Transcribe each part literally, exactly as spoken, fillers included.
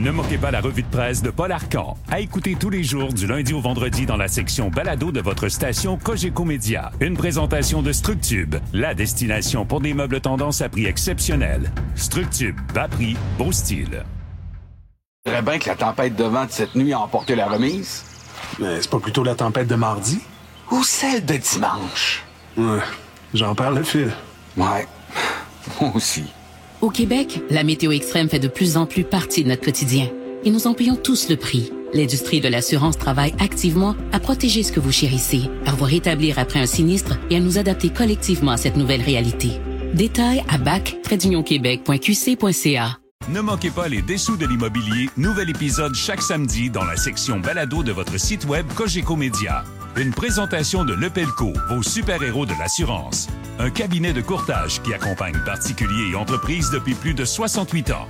Ne manquez pas la revue de presse de Paul Arcan. À écouter tous les jours du lundi au vendredi dans la section balado de votre station Cogeco Média. Une présentation de Structube, la destination pour des meubles tendance à prix exceptionnel. Structube, bas prix, beau style. J'aimerais bien que la tempête de vent de cette nuit a emporté la remise. Mais c'est pas plutôt la tempête de mardi? Ou celle de dimanche. Ouais, j'en perds le fil. Ouais, moi aussi. Au Québec, la météo extrême fait de plus en plus partie de notre quotidien. Et nous en payons tous le prix. L'industrie de l'assurance travaille activement à protéger ce que vous chérissez, à vous rétablir après un sinistre et à nous adapter collectivement à cette nouvelle réalité. Détails à bac tiret union québec point q c point c a. Ne manquez pas les Dessous de l'immobilier, nouvel épisode chaque samedi dans la section balado de votre site web Cogeco Média. Une présentation de Lepelco, vos super-héros de l'assurance. Un cabinet de courtage qui accompagne particuliers et entreprises depuis plus de soixante-huit ans.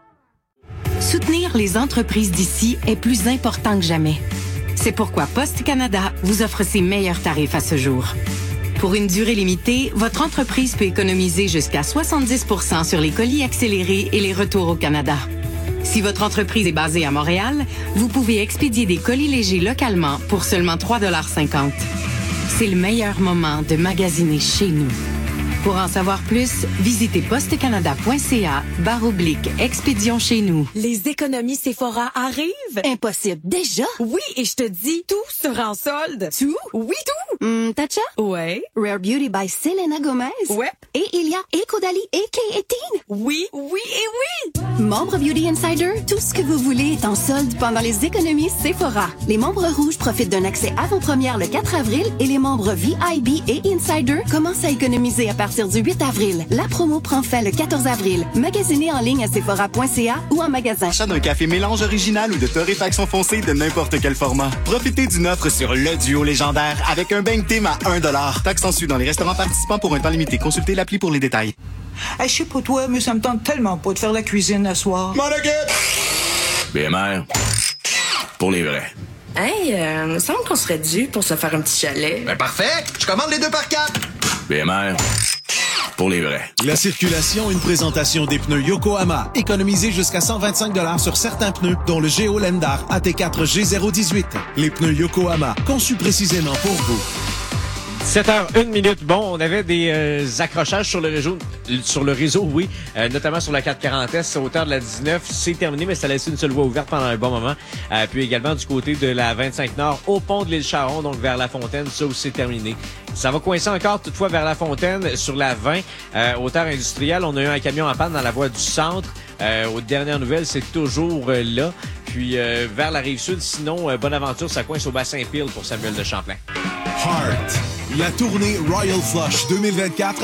Soutenir les entreprises d'ici est plus important que jamais. C'est pourquoi Poste Canada vous offre ses meilleurs tarifs à ce jour. Pour une durée limitée, votre entreprise peut économiser jusqu'à soixante-dix pour cent sur les colis accélérés et les retours au Canada. Si votre entreprise est basée à Montréal, vous pouvez expédier des colis légers localement pour seulement trois dollars cinquante. C'est le meilleur moment de magasiner chez nous. Pour en savoir plus, visitez postecanada.ca barre oblique expédition chez nous. Les économies Sephora arrivent. Impossible. Déjà? Oui, et je te dis, tout sera en solde. Tout? Oui, tout. Hum, Tatcha? Ouais. Rare Beauty by Selena Gomez? Ouais. Et il y a Eco Dali et K eighteen? Oui, oui et oui. Membre Beauty Insider, tout ce que vous voulez est en solde pendant les économies Sephora. Les membres rouges profitent d'un accès avant-première le quatre avril et les membres V I B et Insider commencent à économiser à partir du huit avril. La promo prend fin le quatorze avril. Magasinez en ligne à sephora point c a ou en magasin. Achat d'un café mélange original ou de torréfaction foncée de n'importe quel format. Profitez d'une offre sur le duo légendaire avec un bang team à un dollar. Taxe en su dans les restaurants participants pour un temps limité. Consultez l'appli pour les détails. Hey, je sais pas toi, mais ça me tente tellement pas de faire la cuisine le soir. B M R, pour les vrais. Hey, euh, il me semble qu'on serait dû pour se faire un petit chalet. Ben parfait, je commande les deux par quatre. B M R, pour les vrais. La circulation, une présentation des pneus Yokohama. Économisez jusqu'à cent vingt-cinq dollars sur certains pneus, dont le Géo Lendar A T quatre G zéro dix-huit. Les pneus Yokohama, conçus précisément pour vous. sept heures une minute. Bon, on avait des euh, accrochages sur le réseau, sur le réseau, oui, euh, notamment sur la quatre cent quarante S, hauteur de la dix-neuf. C'est terminé, mais ça a laissé une seule voie ouverte pendant un bon moment. Euh, puis également du côté de la vingt-cinq Nord, au pont de l'île Charon, donc vers La Fontaine, ça aussi c'est terminé. Ça va coincer encore toutefois vers La Fontaine sur la vingt, euh, hauteur industrielle. On a eu un camion en panne dans la voie du centre. Euh, aux dernières nouvelles, c'est toujours euh, là. Puis euh, vers la rive sud, sinon, euh, Bonaventure, ça coince au bassin Peel pour Samuel de Champlain. Heart, la tournée Royal Flush deux mille vingt-quatre,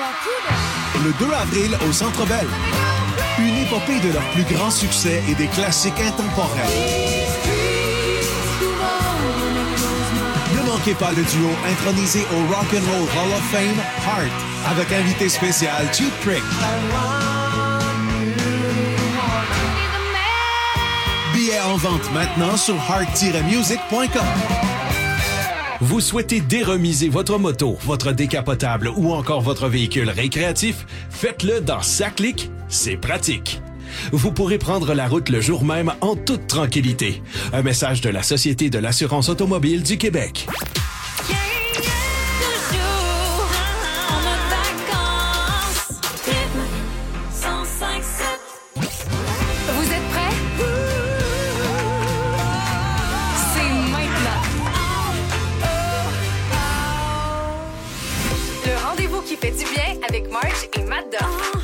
le deux avril au Centre Bell. Une épopée de leurs plus grands succès et des classiques intemporels. Ne manquez pas le duo intronisé au Rock and Roll Hall of Fame, Heart, avec invité spécial Cheap Trick. Billets en vente maintenant sur heart tiret music point com. Vous souhaitez déremiser votre moto, votre décapotable ou encore votre véhicule récréatif? Faites-le dans SACLIC, c'est pratique. Vous pourrez prendre la route le jour même en toute tranquillité. Un message de la Société de l'assurance automobile du Québec. Qui fait du bien avec Marge et Matt Duff.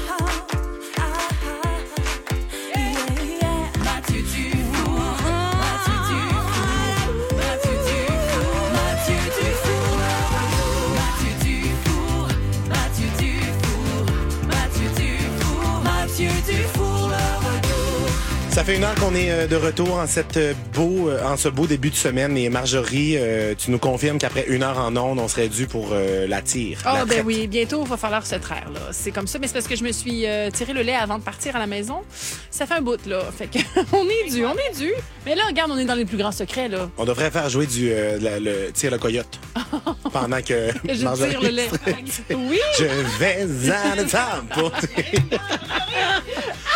Mathieu Dufour, Mathieu Dufour, Mathieu Dufour, Mathieu Dufour, Mathieu Dufour, Mathieu Dufour, Mathieu Dufour, Mathieu Dufour, le retour. Ça fait une heure qu'on est de retour en, cette beau, en ce beau début de semaine. Et Marjorie, euh, tu nous confirmes qu'après une heure en ondes, on serait dû pour euh, la tire. Ah, la ben traite. Oui, bientôt, il va falloir se traire. Là. C'est comme ça, mais c'est parce que je me suis euh, tiré le lait avant de partir à la maison. Ça fait un bout, là. Fait que on est dû, on est dû. Mais là, regarde, on est dans les plus grands secrets, là. On devrait faire jouer du euh, le, le tire le coyote. Pendant que je Marjorie tire le lait. Oui! Je vais à le temps pour...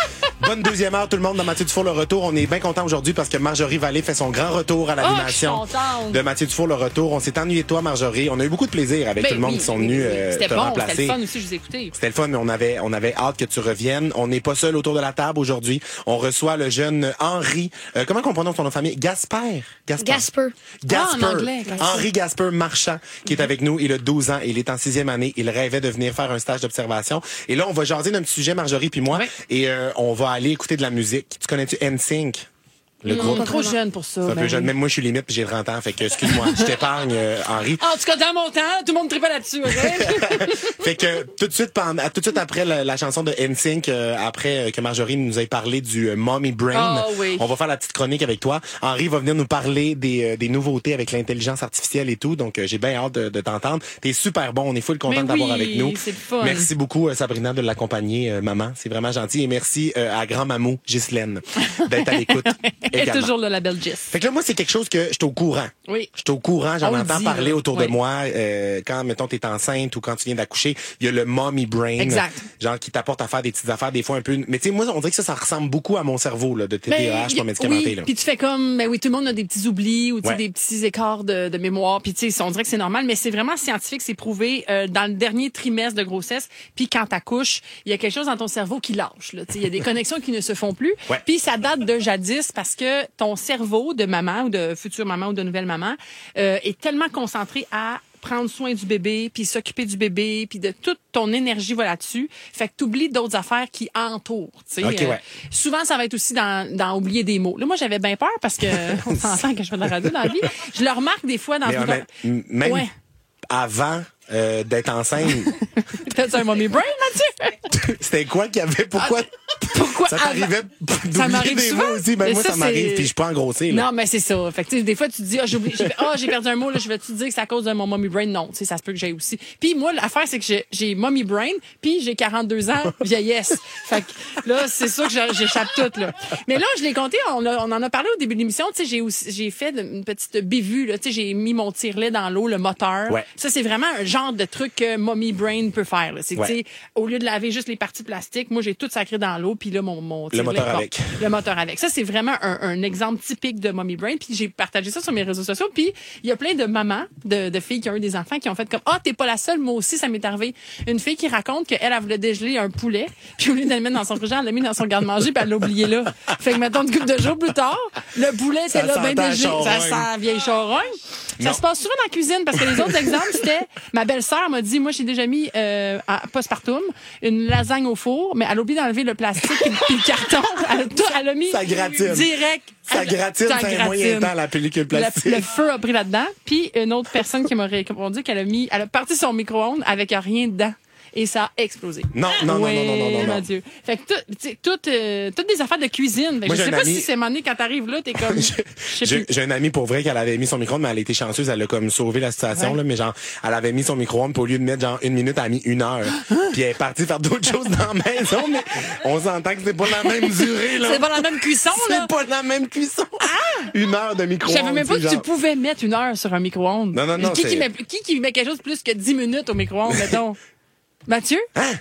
bonne deuxième heure, tout le monde, dans Mathieu Dufour, le retour. On est bien content aujourd'hui parce que Marjorie Vallée fait son grand retour à l'animation oh, de Mathieu Dufour, le retour. On s'est ennuyé de toi, Marjorie. On a eu beaucoup de plaisir avec ben, tout le monde oui, qui sont oui, venus oui, oui. euh, C'était te bon, remplacer. c'était le fun aussi, je vous ai écouté. C'était le fun, mais on avait, on avait hâte que tu reviennes. On n'est pas seul autour de la table aujourd'hui. On reçoit le jeune Henri. Euh, comment on prononce ton nom de famille? Gasper. Gasper. Gasper. Ah, en anglais, Henri Gasper Marchand, qui est avec nous. Il a douze ans. Il est en sixième année. Il rêvait de venir faire un stage d'observation. Et là, on va jaser d'un petit sujet, Marjorie puis moi. Oui. Et euh, on va aller écouter de la musique. Tu connais-tu N Sync? Le non, groupe. trop jeune pour ça. C'est un ben peu jeune. oui. Même moi, je suis limite puis j'ai trente ans. Fait que, excuse-moi, je t'épargne, euh, Henri. En tout cas, dans mon temps, tout le monde tripait là-dessus, OK? Fait que, tout de suite, pendant, tout de suite après la, la chanson de N Sync, euh, après euh, que Marjorie nous ait parlé du euh, Mommy Brain, oh, oui. on va faire la petite chronique avec toi. Henri va venir nous parler des, euh, des nouveautés avec l'intelligence artificielle et tout. Donc, euh, j'ai bien hâte de, de t'entendre. T'es super bon. On est full content Mais de t'avoir oui, avec nous. c'est le fun. Merci beaucoup, euh, Sabrina, de l'accompagner, euh, maman. C'est vraiment gentil. Et merci euh, à grand-mamou, Ghislaine, d'être à l'écoute Et également. toujours le label Gis. Fait que là, moi, c'est quelque chose que je suis au courant. Oui. Je suis au courant, j'en On le entends dit, parler là. autour Oui. de moi. Euh, quand, mettons, t'es enceinte ou quand tu viens d'accoucher, il y a le mommy brain. Exact. Genre, qui t'apporte à faire des petites affaires, des fois un peu... Mais tu sais, moi, on dirait que ça, ça ressemble beaucoup à mon cerveau, là, de T D A H, pas médicamenté, oui, là. puis tu fais comme, ben oui, tout le monde a des petits oublis ou tu sais, Ouais. des petits écarts de, de mémoire. Puis tu sais, on dirait que c'est normal, mais c'est vraiment scientifique, c'est prouvé euh, dans le dernier trimestre de grossesse. Puis quand t'accouches, il y a quelque chose dans ton cerveau qui lâche. Là, tu sais, il y a des connexions qui ne se font plus. Ouais. Puis ça date de jadis parce que ton cerveau de maman ou de future maman ou de nouvelle maman euh, est tellement concentré à prendre soin du bébé, puis s'occuper du bébé, puis de toute ton énergie va là-dessus. Fait que t'oublies d'autres affaires qui entourent. Tu sais, Ok, ouais. souvent, ça va être aussi dans, dans oublier des mots. Là, moi, j'avais bien peur parce que on s'entend que je fais de la radio dans la vie. Je le remarque des fois dans Mais, une... euh, mais- même Ouais. avant euh, d'être enceinte, Peut-être un mommy brain, Mathieu? c'était quoi qu'il y avait? Pourquoi? Pourquoi? Ça t'arrivait Ça d'oublier m'arrive des souvent. mots aussi? Ben, Mais moi, ça, ça, m'arrive, c'est- puis je suis pas engrossé, là. Non, mais c'est ça. Fait que, tu sais, des fois, tu te dis, ah, j'ai oublié, j'ai, ah, j'ai perdu un mot, là, je vais te dire que c'est à cause de mon mommy brain. Non, tu sais, ça se peut que j'ai aussi. Puis moi, l'affaire, c'est que j'ai, j'ai mommy brain, puis j'ai quarante-deux ans, vieillesse. Fait que là, c'est sûr que j'ai- j'échappe tout, là. Mais là, je l'ai compté, on, a- on en a parlé au début de l'émission, tu sais, j'ai aussi, j'ai fait une petite bévue, là, tu sais, j'ai mis mon tire-lait dans l'eau, le moteur. Ouais. Ça, c'est vraiment un genre de truc que mommy brain peut faire, là. C'est, Ouais. tu sais, au lieu de laver juste les parties plastiques, moi, j'ai tout sacré dans l'eau, puis là, mon, mon Le tire-lait moteur porte. avec. Le moteur avec. Ça, c'est vraiment un, un exemple typique de mommy brain. Puis j'ai partagé ça sur mes réseaux sociaux. Puis il y a plein de mamans, de, de filles qui ont eu des enfants qui ont fait comme, ah, t'es pas la seule, moi aussi, ça m'est arrivé. Une fille qui raconte qu'elle, elle voulait dégeler un poulet. Puis au lieu de le mettre dans son frigidaire, elle l'a mis dans son garde-manger, puis elle l'a oublié là. Fait que mettons une couple de jours plus tard, le poulet était Ça là, bien sentait la dégelé. Ça charogne. sent vieille charogne. Ça Non. se passe souvent dans la cuisine parce que les autres exemples, c'était ma belle-sœur m'a dit, moi, j'ai déjà mis, euh, à postpartum, une lasagne au four, mais elle a oublié d'enlever le plastique puis, puis le carton. Elle a, tout- elle a mis Ça gratine. direct. Ça gratine, Ça c'est un gratine. moyen temps, la pellicule Le, plastique. le feu a pris là-dedans. Puis une autre personne qui m'a répondu qu'elle a mis, elle a parti son micro-ondes avec rien dedans. Et ça a explosé. Non, non, non, Oui, non, non, non, non, non. mon Dieu. Fait que tout, tu sais, tout, euh, toutes des affaires de cuisine. Fait que Moi, je j'ai sais un pas ami- si c'est mané quand t'arrives là, t'es comme, je sais J'ai plus. j'ai un ami pour vrai qu'elle avait mis son micro-ondes, mais elle a été chanceuse, elle a comme sauvé la situation, Ouais. là, mais genre, elle avait mis son micro-ondes, puis au lieu de mettre genre une minute, elle a mis une heure. Puis elle est partie faire d'autres choses dans la maison, mais on s'entend que c'est pas la même durée, là. C'est pas la même cuisson, là. C'est pas la même cuisson. Une heure de Je micro-ondes. savais même pas c'est que tu genre- pouvais mettre une heure sur un micro-ondes. Non, non, non, Qui, c'est- qui, met, qui qui met quelque chose plus que dix minutes au micro-ondes, mettons? Mathieu?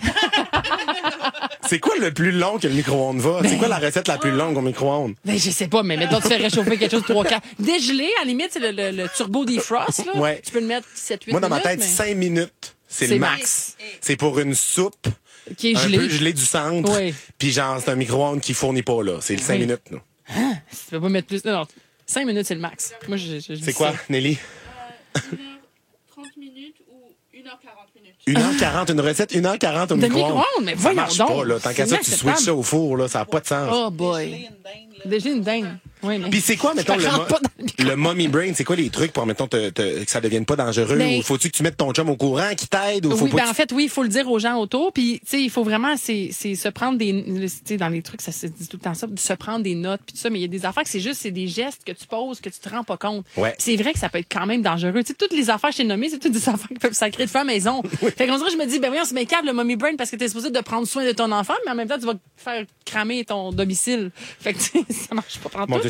C'est quoi le plus long que le micro-ondes va? C'est quoi la recette la plus longue au micro-ondes? Ben, je sais pas, mais mettons, tu fais réchauffer quelque chose trois quatre. Dégelé, à la limite, c'est le, le, le turbo defrost, là. Ouais. Tu peux le mettre sept huit Moi, minutes. dans ma tête, mais... cinq minutes, c'est C'est le max. max. C'est pour une soupe. Qui est un gelée. peu gelée du centre. Oui. Puis genre, c'est un micro-ondes qui fournit pas, là. C'est le cinq Oui. minutes, là. Hein? Tu peux pas mettre plus. Non, non. cinq minutes, c'est le max. Moi, je, je, je dis C'est quoi, ça. Nelly? trente minutes ou une heure quarante minutes. une heure quarante, une recette, une heure quarante au De micro-ondes. micro-ondes, mais Ça voyons marche donc. pas, là. Tant qu'à C'est ça, tu inacceptable. switches ça au four, là. Ça n'a pas de sens. Oh boy. Déjà une dingue. Oui, mais. Puis c'est quoi, mettons, Je le, rentre mo- pas dans le le mommy brain? C'est quoi les trucs pour, mettons, te, te- que ça devienne pas dangereux? Ben- Ou faut-tu que tu mettes ton chum au courant, qui t'aide? Ou faut Oui, pas ben que en fait, oui, il faut le dire aux gens autour. Puis, tu sais, il faut vraiment, c'est, c'est se prendre des, tu sais, dans les trucs, ça se dit tout le temps ça, de se prendre des notes, puis tout ça. Mais il y a des affaires que c'est juste, c'est des gestes que tu poses, que tu te rends pas compte. Ouais. Puis c'est vrai que ça peut être quand même dangereux. Tu sais, toutes les affaires que je t'ai nommées, c'est toutes des affaires qui peuvent sacrer de feu à la maison. Fait qu'on dirait, je me dis, ben oui, on se met câble le mommy brain parce que t'es supposé de prendre soin de ton enfant, mais en même temps, tu vas faire cramer ton domicile. Fait que, tu sais, ça marche pas Mon tout. Dieu,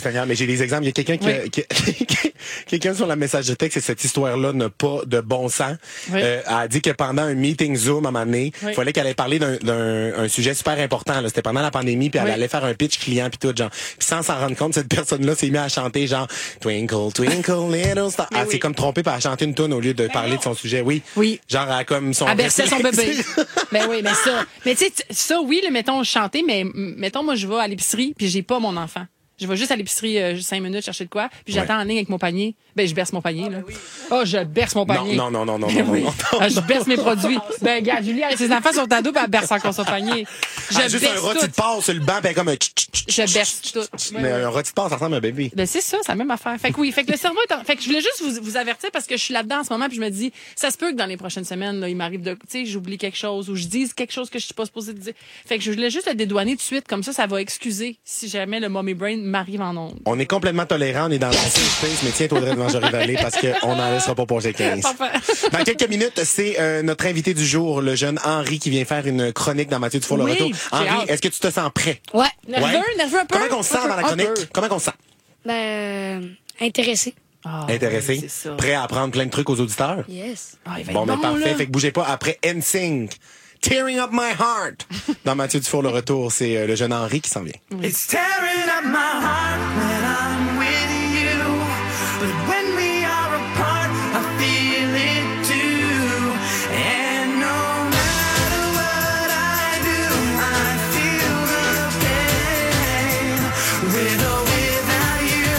Seigneur, mais j'ai des exemples. Il y a quelqu'un qui, Oui. qui quelqu'un sur la message de texte, et cette histoire-là n'a pas de bon sens. Oui. Euh, a dit que pendant un meeting Zoom à un moment donné, il Oui. fallait qu'elle allait parler d'un, d'un un sujet super important. Là. C'était pendant la pandémie, puis elle Oui. allait faire un pitch client puis tout, genre. Puis sans s'en rendre compte, cette personne-là s'est mise à chanter genre Twinkle, Twinkle, Little Star. Elle oui. s'est comme trompée par chanter une tune au lieu de parler de son sujet. Oui. Oui. Genre elle a comme son. Elle berçait son réflexe. bébé. Ben oui, mais ça. Mais tu sais, t- ça, oui, le mettons chanter, mais m- mettons, moi, je vais à l'épicerie, puis j'ai pas mon enfant. Je vais juste à l'épicerie euh, cinq minutes chercher de quoi, puis j'attends en ligne avec mon panier. Ben, je berce mon panier, là. Oh, je berce mon panier. Non, non, non, non, Ben non, oui. non, non, Ah, je non, berce mes non, produits. non. Ben, regarde, Julie, ses enfants sont ados, puis elle berce encore son panier. Je Ah, juste berce un rôti tout. de porc sur le banc, puis elle est comme un tch, tch, tch. Je berce tout. Ouais, Mais ouais. un rôti de porc, ça ressemble à un bébé. Ben c'est ça, c'est la même affaire. Fait que oui, fait que le cerveau est en... Fait que je voulais juste vous, vous avertir parce que je suis là-dedans en ce moment puis je me dis ça se peut que dans les prochaines semaines là, il m'arrive de tu sais, j'oublie quelque chose ou je dise quelque chose que je suis pas supposée de dire. Fait que je voulais juste le dédouaner tout de suite comme ça ça va excuser si jamais le mommy brain m'arrive en ondes. On est complètement tolérant, on est dans la safe space, mais tiens, Audrey de Mangerie-Vallée, parce qu'on n'en laissera pas passer quinze. Dans quelques minutes, c'est euh, notre invité du jour, le jeune Henri, qui vient faire une chronique dans Mathieu Dufour le Oui, retour. j'ai Henri, hâte. est-ce que tu te sens prêt? Ouais. Nerveux, Ouais. nerveux un peu. Comment on se sent dans la Un chronique? peu. Comment on se sent? Ben, euh, intéressé. Ah, Intéressé? c'est ça. Prêt à apprendre plein de trucs aux auditeurs? Yes. Ah, il va Bon, être mais bon, parfait. là. Fait que bougez pas après N Sync. Tearing Up My Heart. Dans Mathieu Dufour le retour, c'est euh, le jeune Henri qui s'en vient. It's tearing up my heart when I'm with you. But when we are apart, I feel it too. And no matter what I do, I feel the pain. With or without you.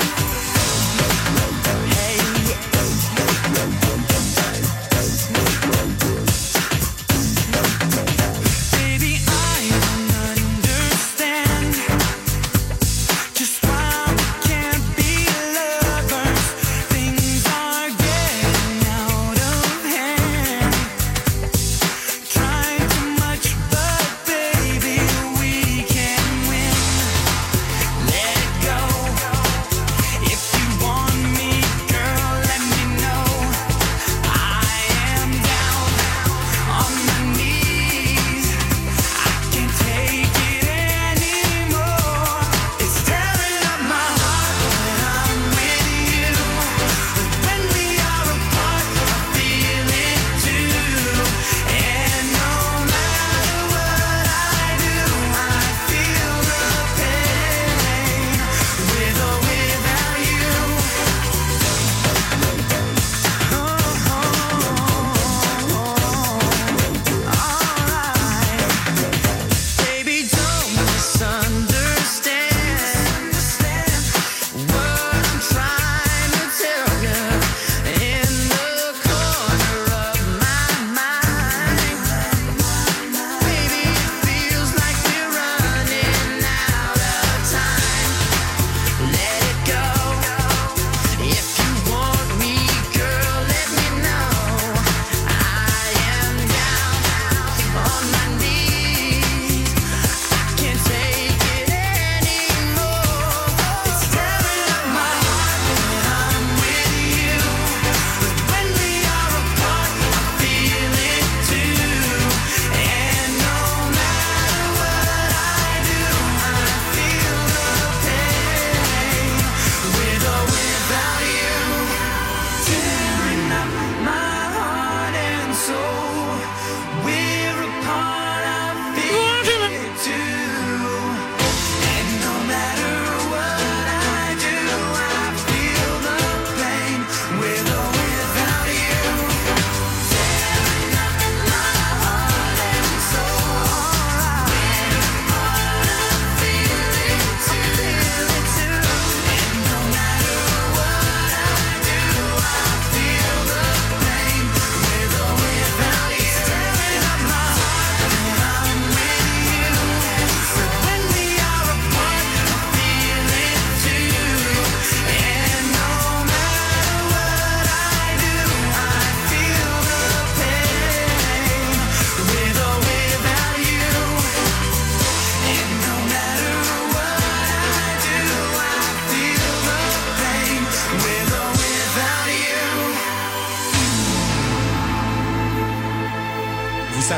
Hey. Baby, I don't understand just why we can't be lovers. Things are getting out of hand. Trying too much, but baby, we can win.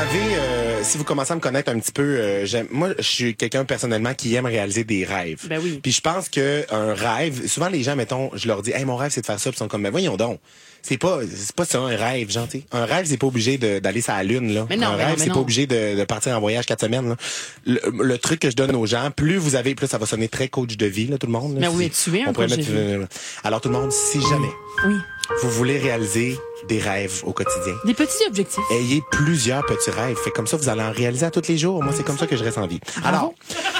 avez, euh, si vous commencez à me connaître un petit peu, euh, j'aime, moi, je suis quelqu'un personnellement qui aime réaliser des rêves. Ben oui. Puis je pense que un rêve, souvent les gens, mettons, je leur dis, hey, mon rêve c'est de faire ça, puis ils sont comme, mais voyons donc. C'est pas, c'est pas ça un rêve, genre, t'sais. Un rêve, c'est pas obligé de, d'aller sur la lune, là. Mais non, un mais rêve, non, mais c'est non. pas obligé de, de partir en voyage quatre semaines, là. Le, le truc que je donne aux gens, plus vous avez, plus ça va sonner très coach de vie, là, tout le monde. Là. Mais oui, Si- tu es un on pourrait coach mettre- de vie. euh, Alors, tout le monde, si jamais Oui. vous voulez réaliser des rêves au quotidien, Des petits objectifs. ayez plusieurs petits rêves. Fait comme ça, vous allez en réaliser à tous les jours. Moi, c'est comme ça que je reste en vie. Alors,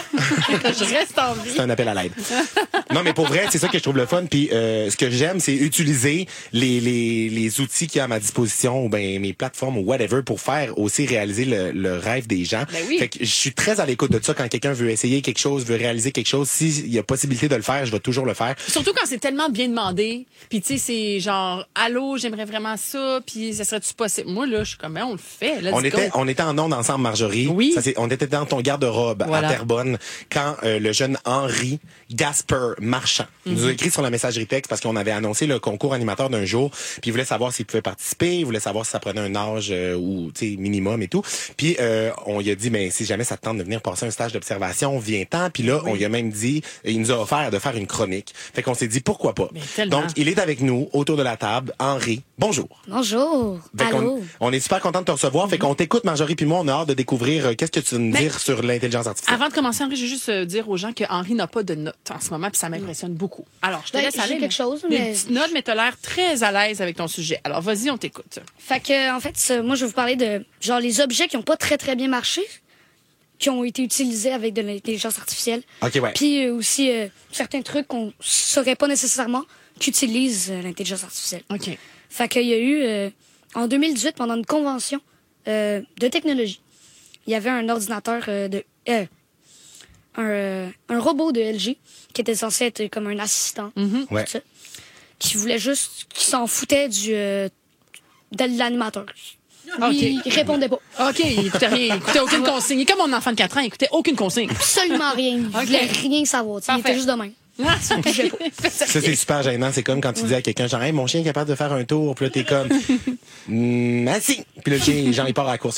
Je reste en vie. c'est un appel à l'aide. Non, mais pour vrai, c'est ça que je trouve le fun. Puis euh, ce que j'aime, c'est utiliser les, les, les outils qu'il y a à ma disposition, ou ben mes plateformes ou whatever, pour faire aussi réaliser le, le rêve des gens. Ben oui. Fait que je suis très à l'écoute de ça quand quelqu'un veut essayer quelque chose, veut réaliser quelque chose. S'il y a possibilité de le faire, je vais toujours le faire. Surtout quand c'est tellement bien demandé. Puis, tu sais, c'est genre, allô, j'aimerais vraiment ça. Puis, ça serait-tu possible? Moi, là, je suis comme, ben, on le fait. Let's On go. était, on était en onde ensemble, Marjorie. Oui. Ça, c'est- on était dans ton garde-robe Voilà. à Terrebonne quand euh, le jeune Henri Gasper Marchand Mhm. nous a écrit sur la messagerie texte parce qu'on avait annoncé le concours animateur d'un jour. Puis il voulait savoir s'il pouvait participer, il voulait savoir si ça prenait un âge euh, ou tu sais minimum et tout. Puis euh, on lui a dit, mais si jamais ça te tente de venir passer un stage d'observation, viens-t'en. Puis là, on lui a même dit, il nous a offert de faire une chronique. Fait qu'on s'est dit pourquoi pas. tellement. Donc il est avec nous autour de la table. Henri, bonjour. Bonjour. Fait qu'on- Allô. On est super content de te recevoir. Fait qu'on t'écoute, Marjorie, puis moi, on a hâte de découvrir euh, qu'est-ce que tu veux nous Mais- dire sur l'intelligence artificielle. Avant de commencer, Henri, je veux juste euh, dire aux gens que Henri n'a pas de notes en ce moment, puis ça m'impressionne beaucoup. Alors, je te Ben, laisse j'ai aller. quelque mais- chose, Des mais- petites notes, mais t'as l'air très à l'aise avec ton sujet. Alors, vas-y, on t'écoute. Fait que, en fait, ça, moi, je vais vous parler de, genre, les objets qui ont pas très, très bien marché, qui ont été utilisés avec de l'intelligence artificielle. OK, ouais. Puis euh, aussi, euh, certains trucs qu'on saurait pas nécessairement qu'utilise euh, l'intelligence artificielle. OK. Fait qu'il y a eu, euh, en deux mille dix-huit, pendant une convention euh, de technologie, il y avait un ordinateur euh, de... euh, un, euh, un robot de L G qui était censé être comme un assistant, Ouais. tout ça, qui voulait juste... qui s'en foutait du... euh, de l'animateur. Lui, OK. il répondait pas. OK, il écoutait rien. Il écoutait aucune consigne. Il est comme mon enfant de quatre ans, il écoutait aucune consigne. Absolument rien. Il OK. voulait rien savoir. tu sais, Il Parfait. était juste de même. Ah, Il bougeait pas. Ça, c'est super gênant. C'est comme quand tu dis à quelqu'un, genre, hey, mon chien est capable de faire un tour. Puis là, t'es comme, hmm, ah si. Puis le chien, genre, il part à la course.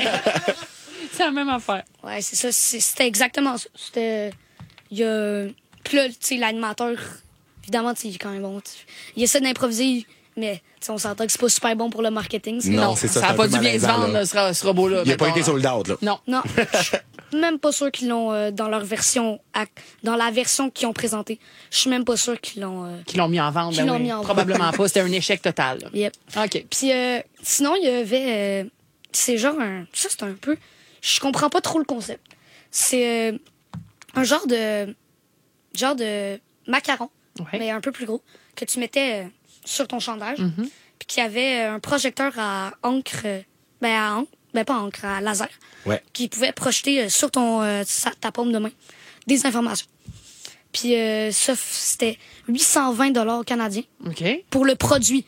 C'est la même affaire. Ouais, c'est ça. c'est- C'était exactement ça. C'était. Il y a. Puis là, tu sais, l'animateur, évidemment, tu sais, il est quand même bon. tu sais. Il essaie d'improviser, mais tu sais, on s'entend que c'est pas super bon pour le marketing. c'est- Non, c'est ça. Ça c'est n'a un pas peu dû bien se malaisant, vendre, là. ce, ce robot-là. Il a pas mettons. été sold out, là. Non. Non. Je suis même pas sûr qu'ils l'ont euh, dans leur version. ac- Dans la version qu'ils ont présentée. Je suis même pas sûr qu'ils l'ont. euh, Qu'ils l'ont mis en vente. Qu'ils ben l'ont oui. mis en vente. Probablement pas. C'était un échec total. là. Yep. OK. Puis euh, sinon, il y avait. euh, c'est genre un. Ça, c'est un peu. Je comprends pas trop le concept. C'est euh, un genre de. Genre de macaron, Ouais. mais un peu plus gros, que tu mettais euh, sur ton chandail. Mhm. Puis qui avait euh, un projecteur à encre. euh, ben, à encre. Ben, pas encre, à laser. Ouais. Qui pouvait projeter euh, sur ton, euh, sa- ta paume de main des informations. Puis euh, ça, f- c'était huit cent vingt dollars canadiens OK. pour le produit.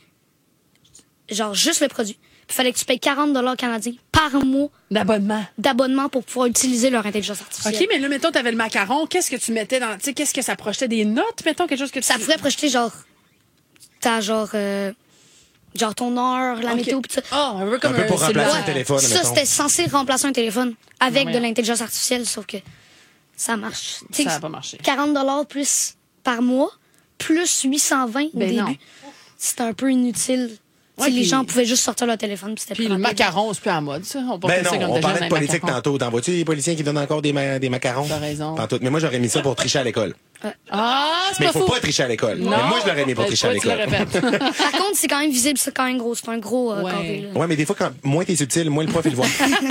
Genre, juste le produit. Puis fallait que tu payes quarante dollars canadiens par mois D'abonnement. d'abonnement pour pouvoir utiliser leur intelligence artificielle. OK, mais là, mettons, t'avais le macaron. Qu'est-ce que tu mettais dans. Tu sais, qu'est-ce que ça projetait des notes, mettons, quelque chose que tu. Ça pourrait projeter, genre, t'as genre, euh, genre ton heure, la OK. météo, pis ça. Ah, un peu comme Un peu pour cellulaire. remplacer un téléphone, Ça, mettons. c'était censé remplacer un téléphone avec Non, de mais- l'intelligence artificielle, sauf que ça marche. Tu sais, Ça a pas marché. quarante dollars plus par mois, plus huit cent vingt au Ben non. début. C'était un peu inutile. Tu sais, Ouais, les puis- gens pouvaient juste sortir leur téléphone, puis c'était Puis plus le rapide. macaron, c'est plus à la mode, ça. On Ben portait ça non, quand on t'étais parlait jeune, de un politique macaron. tantôt. T'en vois-tu les policiers qui donnent encore des, ma- des macarons? T'as raison. Tantôt. Mais moi, j'aurais mis ça pour tricher à l'école. Ah, c'est Mais pas il faut fou. pas tricher à l'école. Non. Mais moi, je l'aurais mis pour Ben, tricher à toi, tu l'école. l'aurais fait. Par contre, c'est quand même visible, c'est quand même gros. C'est un gros euh, Ouais. carré, là. Ouais, mais des fois, quand moins t'es subtil, moins le prof, il le voit.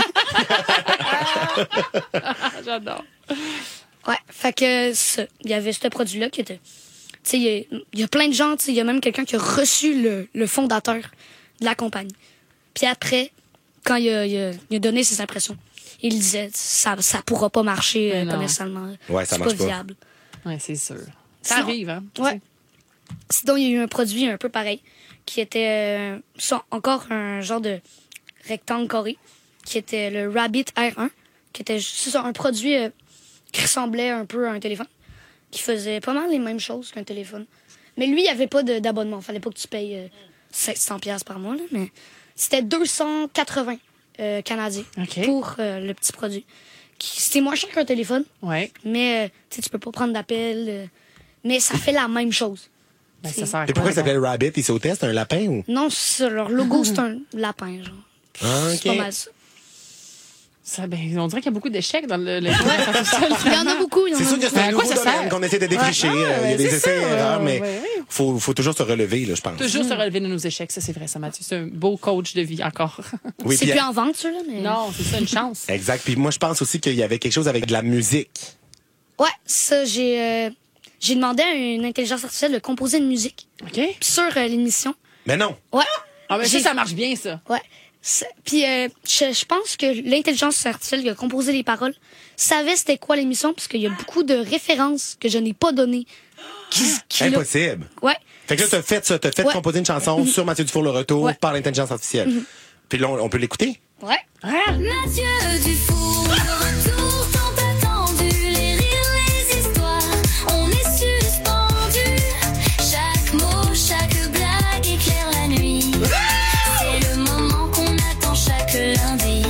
J'adore. Ouais, fait que ça, il y avait ce produit-là qui était. Tu sais, il y a- il y, a plein de gens, tu sais, il y a même quelqu'un qui a reçu le, le fondateur de la compagnie. Puis après, quand il a, il a- il a donné ses impressions, il disait ça ça pourra pas marcher Mais euh, non. commercialement. Ouais, ça c'est marche pas pas. viable. Ouais, c'est sûr. Ça Sinon- arrive, hein? Ouais. Sinon, il y a eu un produit un peu pareil qui était euh, ça, encore un genre de rectangle carré qui était le Rabbit R un, qui était c'est ça, un produit euh, qui ressemblait un peu à un téléphone, qui faisait pas mal les mêmes choses qu'un téléphone. Mais lui, il n'y avait pas de- d'abonnement. Il fallait pas que tu payes euh, sept cents dollars par mois, là, mais c'était deux cent quatre-vingts euh, canadien OK. pour euh, le petit produit. Qui- C'est moins cher qu'un téléphone, Ouais. mais euh, tu sais, tu peux pas prendre d'appel. euh, mais ça fait la même chose. Ben, C'est- ça sert à Et quoi, pourquoi il d'abord? s'appelle Rabbit? Il sautait, c'est un lapin ou? Non, c'est- leur logo, c'est un lapin, genre. Ah, C'est pas OK. mal ça. Ça, ben, on dirait qu'il y a beaucoup d'échecs dans le. le... Il y en a beaucoup. Il y en C'est a sûr que beaucoup. c'est un À quoi nouveau ça domaine sert? qu'on essaie de défricher. Ouais, Euh, Il y a ouais, des c'est essais ça, et erreurs, ouais, mais ouais, ouais. faut, faut toujours se relever, là, je pense. Toujours se relever de nos échecs, ça c'est vrai, ça, Mathieu. C'est un beau coach de vie encore. Oui, C'est puis- plus en vente, ça, là, mais. Non, c'est ça, une chance. Exact. Puis moi, je pense aussi qu'il y avait quelque chose avec de la musique. Ouais, ça, j'ai euh, j'ai demandé à une intelligence artificielle de composer une musique. OK. Puis sur euh, l'émission. Mais non. Ouais. Ah, ben ça, J'ai- ça marche bien, ça. Ouais. C'est- Puis euh, je, je pense que l'intelligence artificielle qui a composé les paroles savait c'était quoi l'émission, parce qu'il y a beaucoup de références que je n'ai pas données. Qui, qui l'a- Impossible. Ouais. Fait que là, t'as fait ça, t'as fait Ouais. composer une chanson sur Mathieu Dufour le retour Ouais. par l'intelligence artificielle. Puis là, on, on peut l'écouter. Ouais. Mathieu Dufour, le retour tant attendu, les rires, les histoires, on est suspendus. Chaque mot, chaque blague éclaire la nuit. C'est le moment qu'on attend chaque lundi.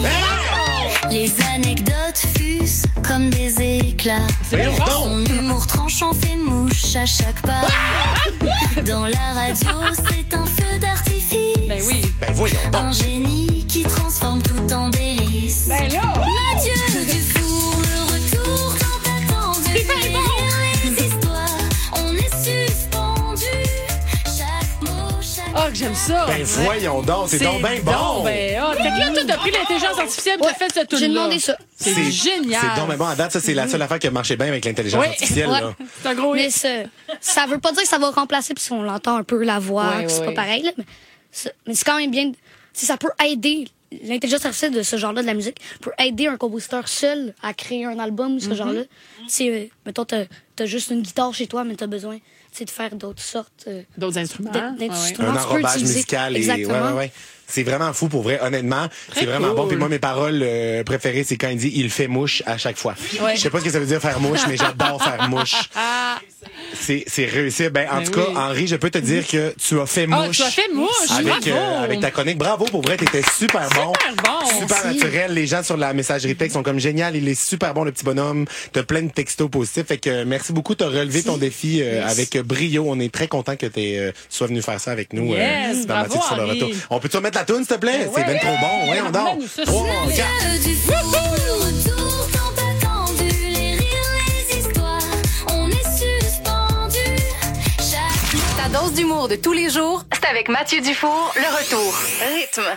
Les anecdotes fusent comme des éclats. C'est bon. Son humour tranchant fait mouche à chaque pas. Dans la radio, c'est un feu d'artifice. Ben oui. Ben voyons Un donc. génie qui transforme tout en délice. Ben là. Mathieu Dufour, le retour tant attendu. C'est bien Les bon. rires, les histoires, on est suspendus. Chaque mot, chaque Ah, que j'aime ça. Ben voyons donc, c'est donc bien bon. donc ben hot. Fait que là, toi, t'as pris l'intelligence artificielle et t'as fait cette tune-là. J'ai demandé ça. C'est génial. C'est donc bien bon. À date, ça, c'est la seule affaire qui a marché bien avec l'intelligence Ouais. artificielle. Ouais. Là. C'est un gros Mais hit. ça, ça veut pas dire que ça va remplacer, parce qu'on l'entend un peu la voix, Ouais, que c'est ouais. pas pareil, là, mais, ça- mais c'est quand même bien. Si ça peut aider l'intelligence artificielle de ce genre-là de la musique, peut aider un compositeur seul à créer un album ou ce Mhm. genre-là. Si, euh, mettons, t'as as juste une guitare chez toi, mais t'as besoin tu sais, de faire d'autres sortes euh, D'autres instruments. d- Ouais, ouais. d'instruments. Un tu peux enrobage utiliser. musical. Et... Exactement. Ouais, ouais, ouais. C'est vraiment fou pour vrai, honnêtement. Très C'est vraiment cool. bon. Puis moi, mes paroles euh, préférées, c'est quand il dit « il fait mouche à chaque fois Ouais. Je sais pas ce que ça veut dire faire mouche, mais j'adore faire mouche. Ah, C'est c'est réussi. Ben, en Ben tout cas, oui. Henri, je peux te dire que tu as fait Ah, mouche. tu as fait mouche. Avec, Bravo. euh, avec ta chronique. Bravo, pour vrai, t'étais super bon. Super bon. Super Merci. naturel. Les gens sur la messagerie texte sont comme génial. Il est super bon, le petit bonhomme. T'as plein de textos positifs. Fait que euh, merci beaucoup. T'as relevé ton défi euh, Yes. avec brio. On est très content que t'aies, euh, tu sois venu faire ça avec nous. Yes, dans bravo, Mathieu sur le Henri. retour. On peut-tu remettre la toune, s'il te plaît? Ben C'est ouais. bien trop bon. Ouais, on dort. Ramène-nous ça, Trois, s'il te plaît. quatre. Mathieu Dufour, le retour tant attendu. Les rires, les histoires, on est suspendus. Chaque mot. Ta dose d'humour de tous les jours, c'est avec Mathieu Dufour, le retour. Rythme.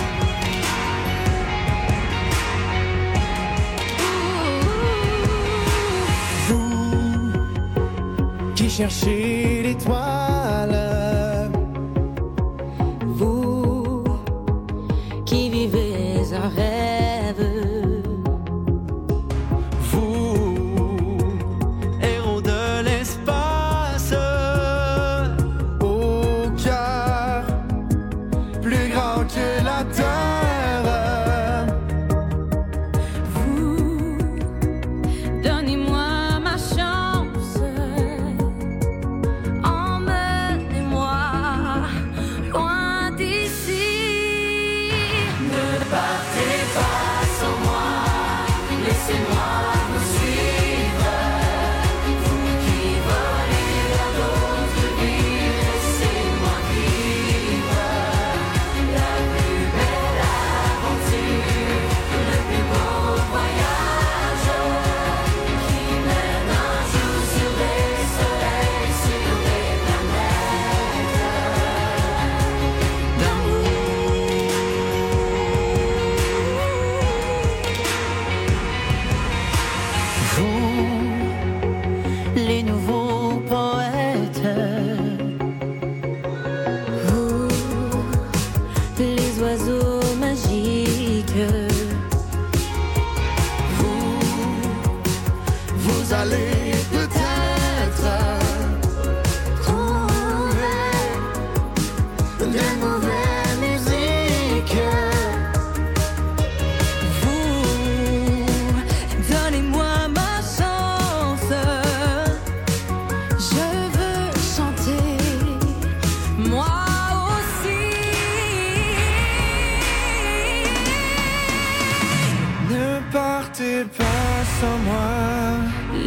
Qui cherchez l'étoile, vous qui vivez un rêve, vous héros de l'espace, au cœur plus grand que la terre, vous donnez-moi ma chance en me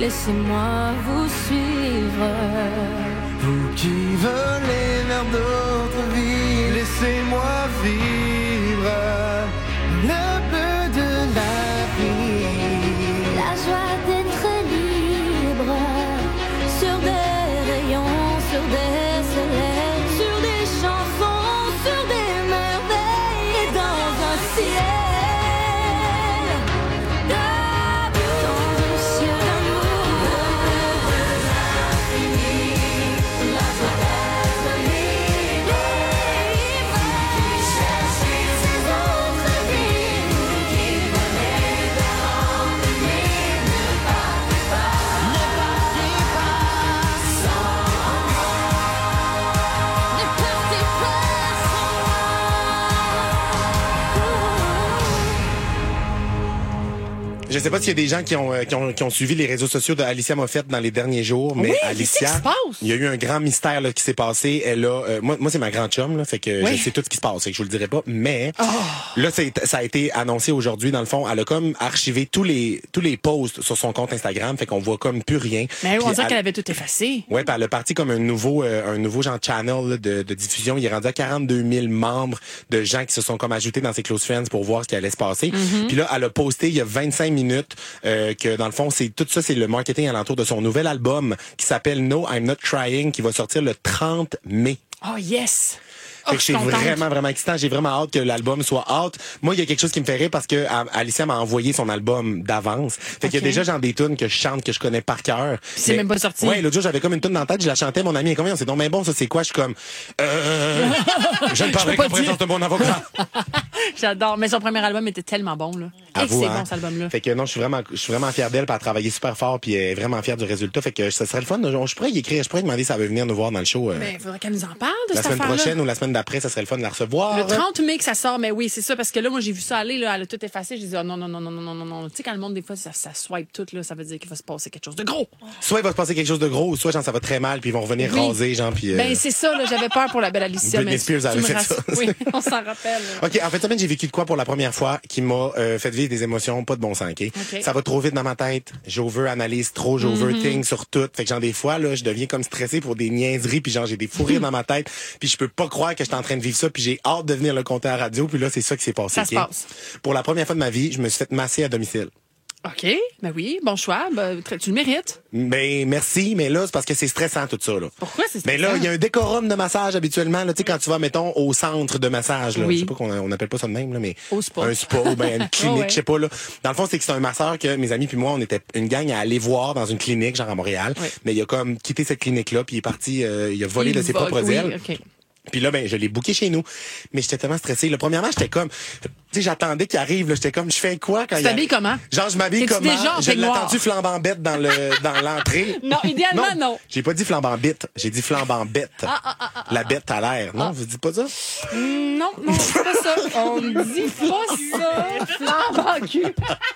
laissez-moi vous suivre. Vous qui volez vers d'autres vies, laissez-moi vivre le bleu de la vie. La joie d'être libre, sur des rayons, sur des soleils, sur des chansons, sur des merveilles, et dans un ciel d'amour, dans un ciel d'amour. La joie d'être libre, qui cherchez ces autres vies, qui venez de l'ennui, ne partez pas, ne partez pas sans moi, ne partez pas sans Je sais pas s'il y a des gens qui ont, euh, qui ont, qui ont suivi les réseaux sociaux d'Alicia Moffett dans les derniers jours, mais Oui, Alicia, qu'est-ce qui se passe? il y a eu un grand mystère là, qui s'est passé. Elle a, euh, moi, moi c'est ma grande chum, là, fait que Oui. je sais tout ce qui se passe, fait que je vous le dirai pas. Mais Oh. là, c'est- ça a été annoncé aujourd'hui. Dans le fond, elle a comme archivé tous les tous les posts sur son compte Instagram, fait qu'on voit comme plus rien. Mais on Puis dirait elle- qu'elle avait tout effacé. Ouais, puis elle a parti comme un nouveau, euh, un nouveau genre channel là, de, de diffusion. Il est rendu à quarante-deux mille membres de gens qui se sont comme ajoutés dans ses close friends pour voir ce qui allait se passer. Mhm. Puis là, elle a posté il y a vingt-cinq minutes euh, que dans le fond, c'est tout ça, c'est le marketing alentour de son nouvel album qui s'appelle No I'm Not Trying, qui va sortir le trente mai. Oh yes! Fait Oh, que je suis c'est contente. vraiment, vraiment excitant. J'ai vraiment hâte que l'album soit out. Moi, il y a quelque chose qui me fait rire parce que à- Alicia m'a envoyé son album d'avance. Fait qu'il y a Ok. déjà genre des tunes que je chante, que je connais par cœur. c'est Mais- même pas sorti. Ouais, l'autre jour, j'avais comme une tune dans la tête, je la chantais, mon ami est comme, c'est donc bien bon, ça, c'est quoi? Je suis comme, euh, je ne parlerai peux pas qu'en présence de mon avocat. J'adore. Mais son premier album était tellement bon, là. Et que Avoue, c'est hein. bon, cet album-là. Fait que non, je suis vraiment, je suis vraiment fier d'elle, puis elle a travaillé super fort, puis elle est vraiment fière du résultat. Fait que ça serait le fun. Je, je pourrais y écrire, je pourrais demander si elle veut venir nous voir dans le show. euh, Mais il faudrait qu'elle nous en parle de la cette semaine affaire-là. prochaine ou la semaine d'après, ça serait le fun de la recevoir. Le trente mai que ça sort, mais oui, c'est ça, parce que là, moi, j'ai vu ça aller, là, elle a tout effacé. J'ai dit, oh, non, non, non, non, non, non, non, non. Tu sais, quand le monde, des fois, ça, ça swipe tout, là, ça veut dire qu'il va se passer quelque chose de gros. Soit il va se passer quelque chose de gros, ou soit genre ça va très mal, puis ils vont revenir Oui. raser, genre, puis. euh, Ben, c'est ça, là, j'avais peur pour la belle Alicia. Britney mais Spears tu avait me fait rassures. ça. Oui, on s'en rappelle. là. OK, en fait, semaine, j'ai vécu de quoi pour la première fois qui m'a euh, fait vivre des émotions pas de bon sens, OK? OK. Ça va trop vite dans ma tête. J'over-analyse trop, j'overthink Mhm. sur tout. Fait que genre, des fois, là, je deviens comme stressé pour des niaiseries, puis genre, j'ai des fous rires dans ma tête, puis je peux pas croire que je suis en train de vivre ça, puis j'ai hâte de venir le compter à la radio, puis là, c'est ça qui s'est passé, Ça OK? se passe. Pour la première fois de ma vie, je me suis fait masser à domicile. OK, ben oui, bon choix. Ben, très- tu le mérites. Ben, merci, mais là, c'est parce que c'est stressant, tout ça, là. Pourquoi c'est Mais là, il y a un décorum de massage habituellement. Là, tu sais, quand tu vas, mettons, au centre de massage, là, Oui. je sais pas qu'on on appelle pas ça de même, là, mais Au spa. un spa ou ben une clinique, Ah ouais. je sais pas là. Dans le fond, c'est que c'est un masseur que mes amis puis moi, on était une gang à aller voir dans une clinique, genre à Montréal. Ouais. Mais il a comme quitté cette clinique-là, puis il est parti, euh, il a volé Il de ses va- propres oui, ailes. OK. Puis là, ben, je l'ai booké chez nous. Mais j'étais tellement stressé. Le premièrement, j'étais comme, tu sais, j'attendais qu'il arrive, là. J'étais comme, je fais quoi quand Tu il t'habilles arrive? comment? Genre, je m'habille T'es-tu comment? déjà en Je l'ai peignoir? attendu flambant bête dans le, dans l'entrée. Non, idéalement, non. J'ai pas dit flambant bête. J'ai dit flambant bête. Ah, ah, ah, ah, La bête à l'air. Non, vous dites pas ça? Mm, Non, non, c'est pas ça. On dit pas ça. Flambe en cul.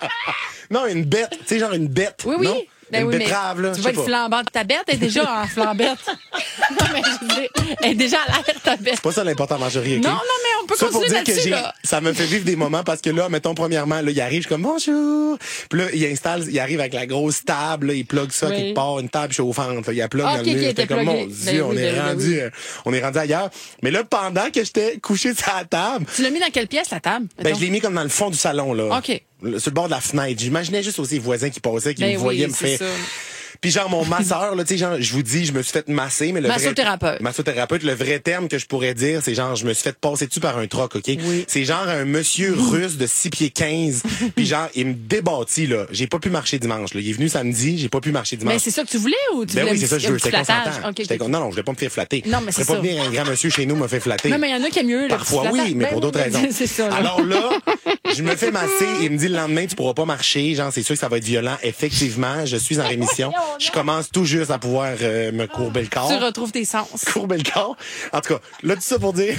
Non, une bête. Tu sais, genre une bête. Oui, oui. Non? Ben une oui, betterave, mais là. tu je vas sais être pas. flambante. Ta bête est déjà en flambette. Non, mais je veux dire, elle est déjà à l'air, ta bête. C'est pas ça l'important, Marjorie. ok? Non, non, mais on peut Ça pour continuer dire que là-dessus, j'ai, là. ça me fait vivre des moments parce que là, mettons, premièrement, là, il arrive, je suis comme bonjour. Puis là, il installe, il arrive avec la grosse table, là, il plug ça Oui. quelque part, une table chauffante, là, il a plug Ah, dans ok, le mur. ok, J'étais était comme, plugué. mon Ben Dieu, oui, on est ben oui, ben rendu, oui. euh, on est rendu ailleurs. Mais là, pendant que j'étais couché sur la table, Tu l'as mis dans quelle pièce, la table? ben, mettons? je l'ai mis comme dans le fond du salon, là. OK. Le- Sur le bord de la fenêtre. J'imaginais juste aussi les voisins qui passaient, qui Ben me voyaient oui, me c'est faire. ça. Puis genre mon masseur là, tu sais genre je vous dis, je me suis fait masser mais le Massothérapeute. vrai massothérapeute, le vrai terme que je pourrais dire, c'est genre je me suis fait passer dessus par un troc, OK? Oui. C'est genre un monsieur russe de six pieds quinze, puis genre il me débattit là. J'ai pas pu marcher dimanche là. Il est venu samedi, j'ai pas pu marcher dimanche. Mais c'est ça que tu voulais ou tu Ben voulais oui, c'est ça, un je veux. petit J'étais flattage? consentant. OK, J'étais OK. con- Non, non, je voulais pas me faire flatter. Non, mais je c'est ferais pas ça. venir un grand monsieur chez nous me faire flatter. Non, mais il y en a qui aiment mieux. le Parfois petit oui, flattage. mais Ben pour d'autres oui, raisons. C'est ça. là. Alors là, je me fais masser et il me dit le lendemain, tu pourras pas marcher. Genre, c'est sûr que ça va être violent. Effectivement, je suis en rémission. Je commence tout juste à pouvoir euh, me courber le corps. Tu retrouves tes sens. Courber le corps. En tout cas, là, tout ça pour dire.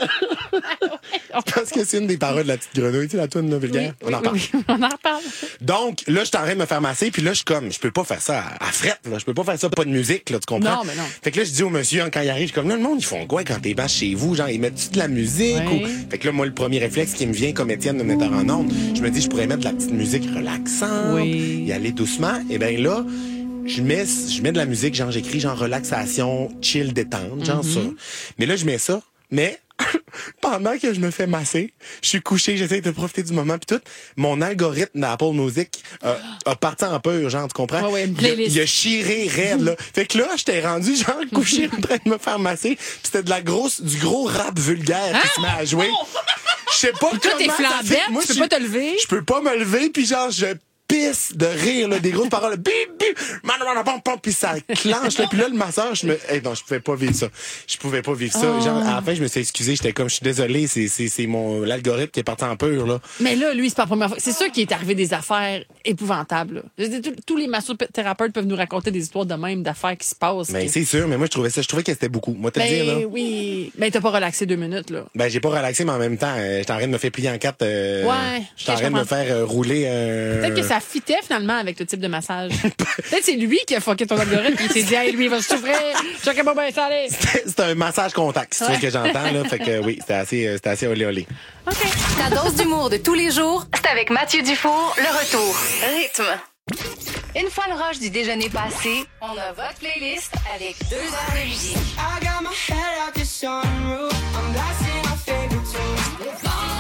Parce que c'est une des paroles de la petite grenouille, tu sais, la toune, là, vulgaire. Oui, on en oui, parle. oui, on en reparle. Donc, là, je suis en train de me faire masser, puis là, je suis comme, je peux pas faire ça à, à frette, là. Je peux pas faire ça, pas de musique, là, tu comprends? Non, mais non. Fait que là, je dis au monsieur, hein, quand il arrive, je suis comme, là, le monde, ils font quoi quand t'es basse chez vous? Genre, ils mettent-tu de la musique? Oui. Ou... Fait que là, moi, le premier réflexe qui me vient comme Étienne, le metteur en ondes, je me dis, je pourrais mettre de la petite musique relaxante, Oui. y aller doucement. Et bien là, je mets, je mets de la musique, genre j'écris genre relaxation, chill, détente, genre Mm-hmm. ça. Mais là, je mets ça, mais pendant que je me fais masser, je suis couché, j'essaie de profiter du moment puis tout, mon algorithme d'Apple Music euh, a parti en peur, genre, tu comprends? Ouais, ouais, une il, a, playlist. il a chiré raide, là. Fait que là, j'étais rendu genre couché en train de me faire masser, puis c'était de la grosse, du gros rap vulgaire qui se met à jouer. Je sais pas Puis toi, t'es comment ça flambette, fait. Moi, tu peux je- pas te lever. Je peux pas me lever, puis genre, je pisse de rire, là, des grosses paroles. Bip, bip, man, man, man, man, puis ça clenche, là. Puis là, le masseur, je me, hey, non, je pouvais pas vivre ça. Je pouvais pas vivre ça. Oh. Genre, à la fin, je me suis excusé. J'étais comme, je suis désolé, c'est, c'est, c'est mon, l'algorithme qui est parti en peur, là. Mais là, lui, c'est pas la première fois. C'est sûr qu'il est arrivé des affaires épouvantables. là. Je veux dire, tous- tous les massothérapeutes peuvent nous raconter des histoires de même, d'affaires qui se passent. Mais qui- c'est sûr, mais moi, je trouvais ça, je trouvais que c'était beaucoup. Moi, te le dire, là. Ben oui. Mais t'as pas relaxé deux minutes, là. Ben, j'ai pas relaxé, mais en même temps, euh, j'étais en train de me faire plier en quatre. Euh, Ouais, J'étais en je train de me comprends. faire euh, rouler un. Peut-être que ça fitait finalement avec le type de massage. Peut-être c'est lui qui a fucké ton algorithme et il s'est dit, hey, lui, il va se souffrir. Chacun pas bien ça aller. C'est un massage contact, c'est Ouais. ce que j'entends, là. Fait que oui, c'était assez, euh, c'était assez olé olé. Ta dose d'humour de tous les jours, c'est avec Mathieu Dufour, le retour. Rythme. Une fois le rush du déjeuner passé, on a votre playlist avec deux heures de musique. I got my head out the sunroof. I'm blasting my favorite tunes.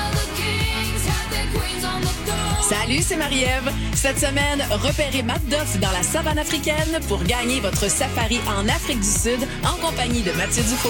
Salut, c'est Marie-Ève. Cette semaine, repérez Matt Duff dans la savane africaine pour gagner votre safari en Afrique du Sud en compagnie de Mathieu Dufour.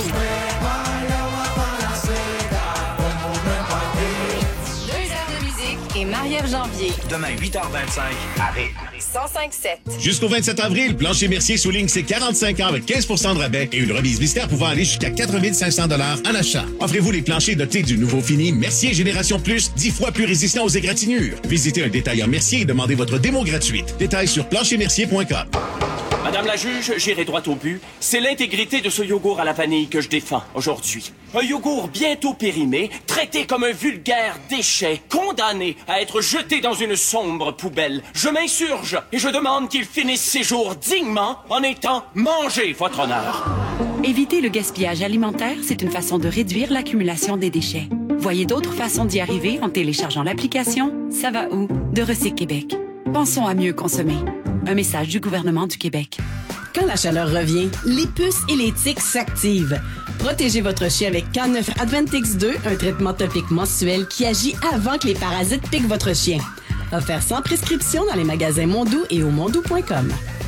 Deux heures de musique et Marie-Ève Janvier. Demain, huit heures vingt-cinq, à Rythme. cent cinq sept. Jusqu'au vingt-sept avril, Plancher Mercier souligne ses quarante-cinq ans avec quinze pour cent de rabais et une remise mystère pouvant aller jusqu'à quatre mille cinq cents dollars en achat. Offrez-vous les planchers dotés du nouveau fini Mercier Génération Plus, dix fois plus résistant aux égratignures. Visitez un détaillant Mercier et demandez votre démo gratuite. Détails sur plancher mercier point com. Madame la juge, j'irai droit au but. C'est l'intégrité de ce yogourt à la vanille que je défends aujourd'hui. Un yogourt bientôt périmé, traité comme un vulgaire déchet, condamné à être jeté dans une sombre poubelle. Je m'insurge et je demande qu'il finisse ses jours dignement en étant mangé, votre honneur. Éviter le gaspillage alimentaire, c'est une façon de réduire l'accumulation des déchets. Voyez d'autres façons d'y arriver en téléchargeant l'application Ça va où de Recyc Québec. Pensons à mieux consommer. Un message du gouvernement du Québec. Quand la chaleur revient, les puces et les tiques s'activent. Protégez votre chien avec K neuf Advantix deux, un traitement topique mensuel qui agit avant que les parasites piquent votre chien. Offert sans prescription dans les magasins Mondou et au mondou point com.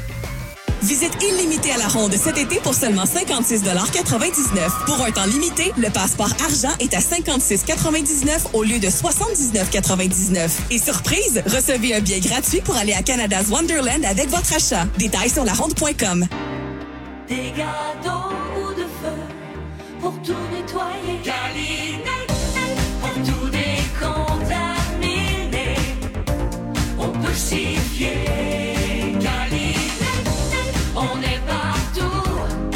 Visite illimitée à la ronde cet été pour seulement cinquante-six quatre-vingt-dix-neuf. Pour un temps limité, le passeport argent est à cinquante-six quatre-vingt-dix-neuf au lieu de soixante-dix-neuf quatre-vingt-dix-neuf. Et surprise, recevez un billet gratuit pour aller à Canada's Wonderland avec votre achat. Détails sur la ronde point com. Des gâteaux ou de feu pour tout nettoyer. Galinette, pour tout décontaminer. On peut s'y fier. Galinette, on est partout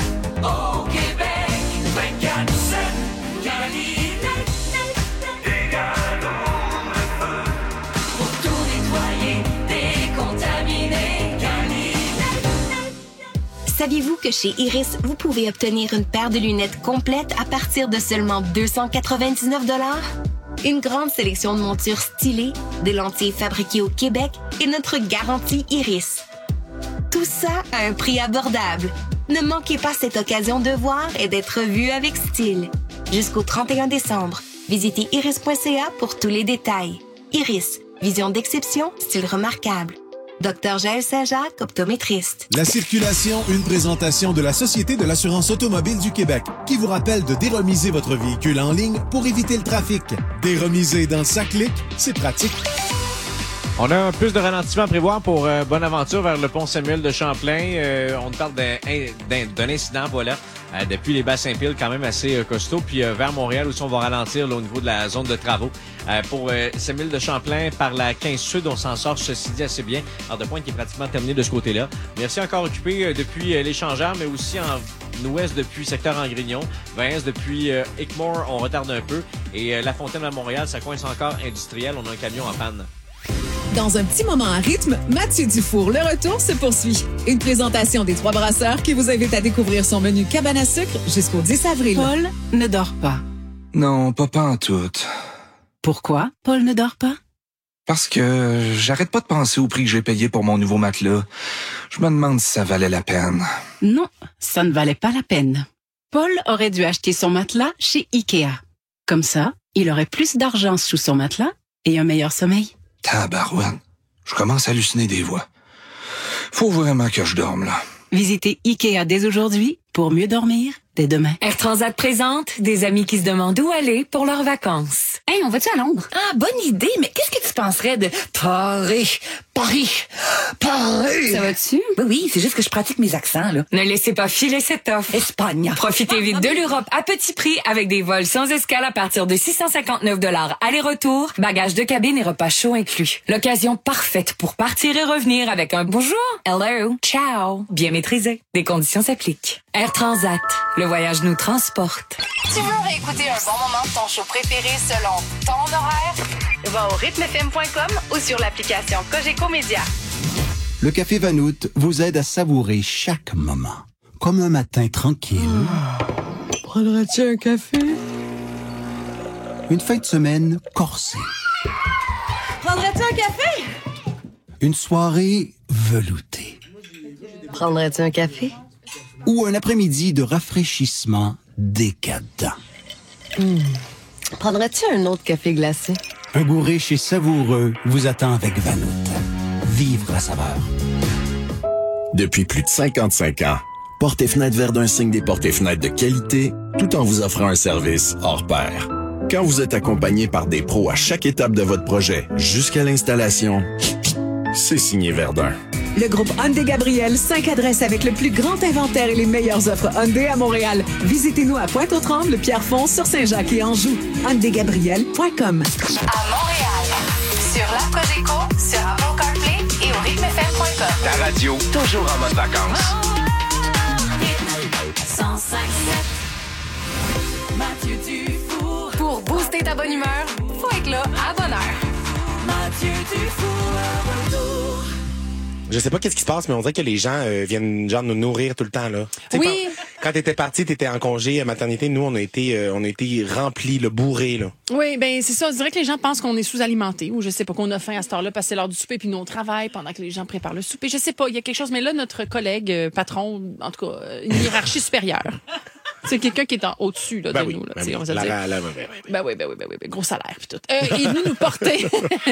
au Québec. vingt-quatre sept. Galinette, des gâteaux de feu pour tout nettoyer, décontaminer. Galinette. Saviez-vous que chez Iris, vous pouvez obtenir une paire de lunettes complète à partir de seulement deux cent quatre-vingt-dix-neuf dollars? Une grande sélection de montures stylées, de lentilles fabriquées au Québec et notre garantie Iris. Tout ça à un prix abordable. Ne manquez pas cette occasion de voir et d'être vu avec style. Jusqu'au trente et un décembre, visitez iris point c a pour tous les détails. Iris, vision d'exception, style remarquable. Docteur Jaël Saint-Jacques, optométriste. La circulation, une présentation de la Société de l'assurance automobile du Québec, qui vous rappelle de déremiser votre véhicule en ligne pour éviter le trafic. Déremiser dans sa clique, c'est pratique. On a plus de ralentissement à prévoir pour euh, Bonaventure vers le pont Samuel de Champlain. Euh, on parle d'un, d'un, d'un incident, voilà, euh, depuis les Bas-Saint-Pile, quand même assez euh, costaud. Puis euh, vers Montréal aussi, on va ralentir là, au niveau de la zone de travaux. Euh, pour euh, Samuel de Champlain, par la quinze Sud, on s'en sort, ceci dit, assez bien. Alors, de pointe qui est pratiquement terminé de ce côté-là. Merci encore occupé euh, depuis euh, l'échangeur, mais aussi en ouest depuis secteur Angrignon. vingt Est depuis euh, Hickmore, on retarde un peu. Et euh, La Fontaine à Montréal, ça coince encore industriel. On a un camion en panne. Dans un petit moment à rythme, Mathieu Dufour, le retour se poursuit. Une présentation des Trois Brasseurs qui vous invite à découvrir son menu cabane à sucre jusqu'au dix avril. Paul ne dort pas. Non, pas pas en tout. Pourquoi Paul ne dort pas? Parce que j'arrête pas de penser au prix que j'ai payé pour mon nouveau matelas. Je me demande si ça valait la peine. Non, ça ne valait pas la peine. Paul aurait dû acheter son matelas chez Ikea. Comme ça, il aurait plus d'argent sous son matelas et un meilleur sommeil. Tabarouette. Je commence à halluciner des voix. Faut vraiment que je dorme, là. Visitez Ikea dès aujourd'hui pour mieux dormir dès demain. Air Transat présente des amis qui se demandent où aller pour leurs vacances. Hey, on va-tu à Londres? Ah, bonne idée, mais qu'est-ce que tu penserais de Paris? Paris! Paris! Ça va-tu? Oui, oui, c'est juste que je pratique mes accents, là. Ne laissez pas filer cette offre. Espagne. Profitez vite de l'Europe à petit prix avec des vols sans escale à partir de six cent cinquante-neuf dollars aller-retour, bagages de cabine et repas chauds inclus. L'occasion parfaite pour partir et revenir avec un bonjour, hello, ciao, bien maîtrisé. Des conditions s'appliquent. Air Transat, le voyage nous transporte. Tu veux réécouter un bon moment de ton show préféré selon ton horaire? Va au rythme f m point com ou sur l'application Cogeco Média. Le Café Vanout vous aide à savourer chaque moment. Comme un matin tranquille. Prendrais-tu un café? Une fin de semaine corsée. Prendrais-tu un café? Une soirée veloutée. Prendrais-tu un café? Ou un après-midi de rafraîchissement décadent. Mmh. Prendrais-tu un autre café glacé? Un goût riche et savoureux vous attend avec Vanout. Vivre la saveur. Depuis plus de cinquante-cinq ans, Portes et Fenêtres Verdun signe des portes et fenêtres de qualité tout en vous offrant un service hors pair. Quand vous êtes accompagné par des pros à chaque étape de votre projet jusqu'à l'installation, c'est signé Verdun. Le groupe Hyundai Gabriel, cinq adresses avec le plus grand inventaire et les meilleures offres Hyundai à Montréal. Visitez-nous à Pointe-aux-Trembles, Pierrefonds, sur Saint-Jacques et Anjou. hyundai gabriel point com. À Montréal, sur l'app Cogeco, sur Apple CarPlay et au rythme f m point com. Ta radio, toujours en mode vacances. cent cinq sept Mathieu Dufour. Pour booster ta bonne humeur, faut être là à bonne heure. Mathieu Dufour, à retour. Je sais pas qu'est-ce qui se passe, mais on dirait que les gens euh, viennent genre nous nourrir tout le temps là. T'sais, oui. Quand, quand t'étais parti, t'étais en congé à maternité, nous on a été, euh, on a été remplis, le bourré là. Oui, ben c'est ça. Je dirais que les gens pensent qu'on est sous-alimenté ou je sais pas qu'on a faim à cette heure-là parce que c'est l'heure du souper puis nous on travaille pendant que les gens préparent le souper. Je sais pas, il y a quelque chose. Mais là, notre collègue euh, patron, en tout cas, euh, une hiérarchie supérieure. C'est quelqu'un qui est en au-dessus là, ben de oui, nous. Là, ben oui. On va la, dire. la, la, ben, ben, ben oui, ben oui, ben oui, ben gros salaire puis tout. Euh, il est venu nous porter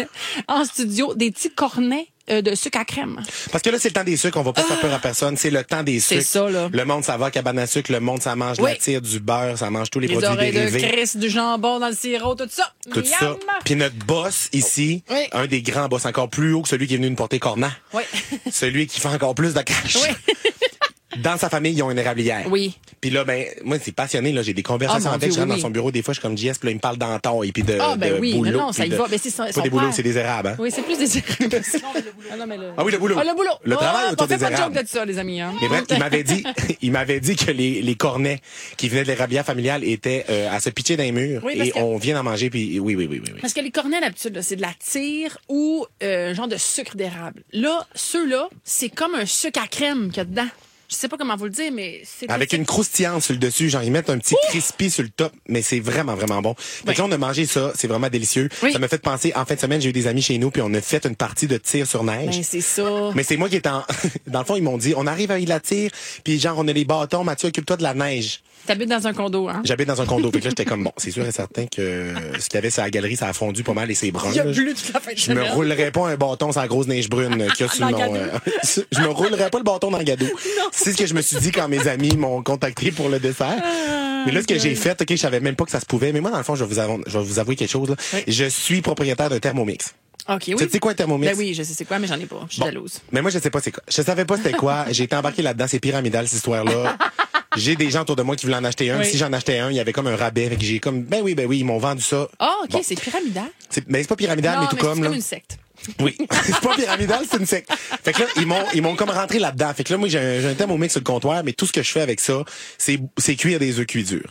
en studio des petits cornets euh, de sucre à crème. Parce que là, c'est le temps des sucres, on va pas faire peur à personne. C'est le temps des sucres. C'est ça, là. Le monde, ça va à cabane à sucre. Le monde, ça mange de oui. la tire, du beurre, ça mange tous les, les produits oreilles dérivés. de Chris, du jambon dans le sirop, tout ça. Tout Miam! ça. Puis notre boss ici, oui. un des grands boss encore plus haut que celui qui est venu nous porter cornet. Oui. Celui qui fait encore plus de cash. Oui. Dans sa famille, ils ont une érablière. Oui. Puis là, ben, moi, c'est passionné, là. J'ai des conversations oh, avec. Dieu, je rentre oui. dans son bureau, des fois, je suis comme J S, puis là, il me parle d'Anton et puis de, ah, ben de oui, boulot. Non, non, ça y de... va. Mais c'est son, pas son des boulots, père. c'est des érables, hein. Oui, c'est plus des érables. ah, non, mais le... ah oui, le boulot. Ah, le boulot. Le oh, travail autour on fait des pas de érables. joke de ça, les amis, hein. Mais bref, il m'avait dit, il m'avait dit que les, les cornets qui venaient de l'érablière familiale étaient euh, à se pitcher dans les murs. Oui, et que... on vient d'en manger, puis oui, oui, oui, oui, oui. Parce que les cornets, d'habitude, là, c'est de la tire ou euh, un genre de sucre d'érable. Là, ceux-là, c'est comme un sucre à crème qu'il y a dedans. Je sais pas comment vous le dire, mais c'est... Avec une croustillante sur le dessus, genre ils mettent un petit Ouh! crispy sur le top, mais c'est vraiment, vraiment bon. Fait que là, on a mangé ça, c'est vraiment délicieux. Oui. Ça m'a fait penser, en fin de semaine, j'ai eu des amis chez nous, puis on a fait une partie de tir sur neige. Ben, c'est ça. Mais c'est moi qui étais en... Dans le fond, ils m'ont dit, on arrive avec la tire, puis genre, on a les bâtons, Mathieu, occupe-toi de la neige. T'habites dans un condo, hein? J'habite dans un condo. Puis là, j'étais comme, bon, c'est sûr et certain que ce qu'il y avait sur la galerie, ça a fondu pas mal et c'est brun. Il y a plu toute la fin de Je me roulerais pas un bâton sur la grosse neige brune qu'il y a sur le nom. Euh, je me roulerais pas le bâton dans le gadou. C'est ce que je me suis dit quand mes amis m'ont contacté pour le dessert. Mais là, ce que j'ai fait, OK, je savais même pas que ça se pouvait. Mais moi, dans le fond, je vais vous avouer, je vais vous avouer quelque chose. Là. Oui. Je suis propriétaire d'un Thermomix. OK, oui. Tu sais quoi un Thermomix? Ben oui, je sais c'est quoi, mais j'en ai pas. Je suis bon. jalouse. Mais moi, je sais pas c'est quoi. Je savais pas c'était quoi. J'ai été embarqué là-dedans. C'est pyramidal, cette histoire-là. J'ai des gens autour de moi qui voulaient en acheter un. Oui. Si j'en achetais un, il y avait comme un rabais. Fait que j'ai comme, ben oui, ben oui, ils m'ont vendu ça. Ah, oh, OK, bon. c'est pyramidal. C'est, ben c'est pas pyramidal, non, mais tout mais comme, c'est là. comme une secte. Oui. C'est pas pyramidal, c'est une secte. Fait que là, ils m'ont, ils m'ont comme rentré là-dedans. Fait que là, moi, j'ai un, j'ai un Thermomix sur le comptoir, mais tout ce que je fais avec ça, c'est, c'est cuire des œufs cuits durs.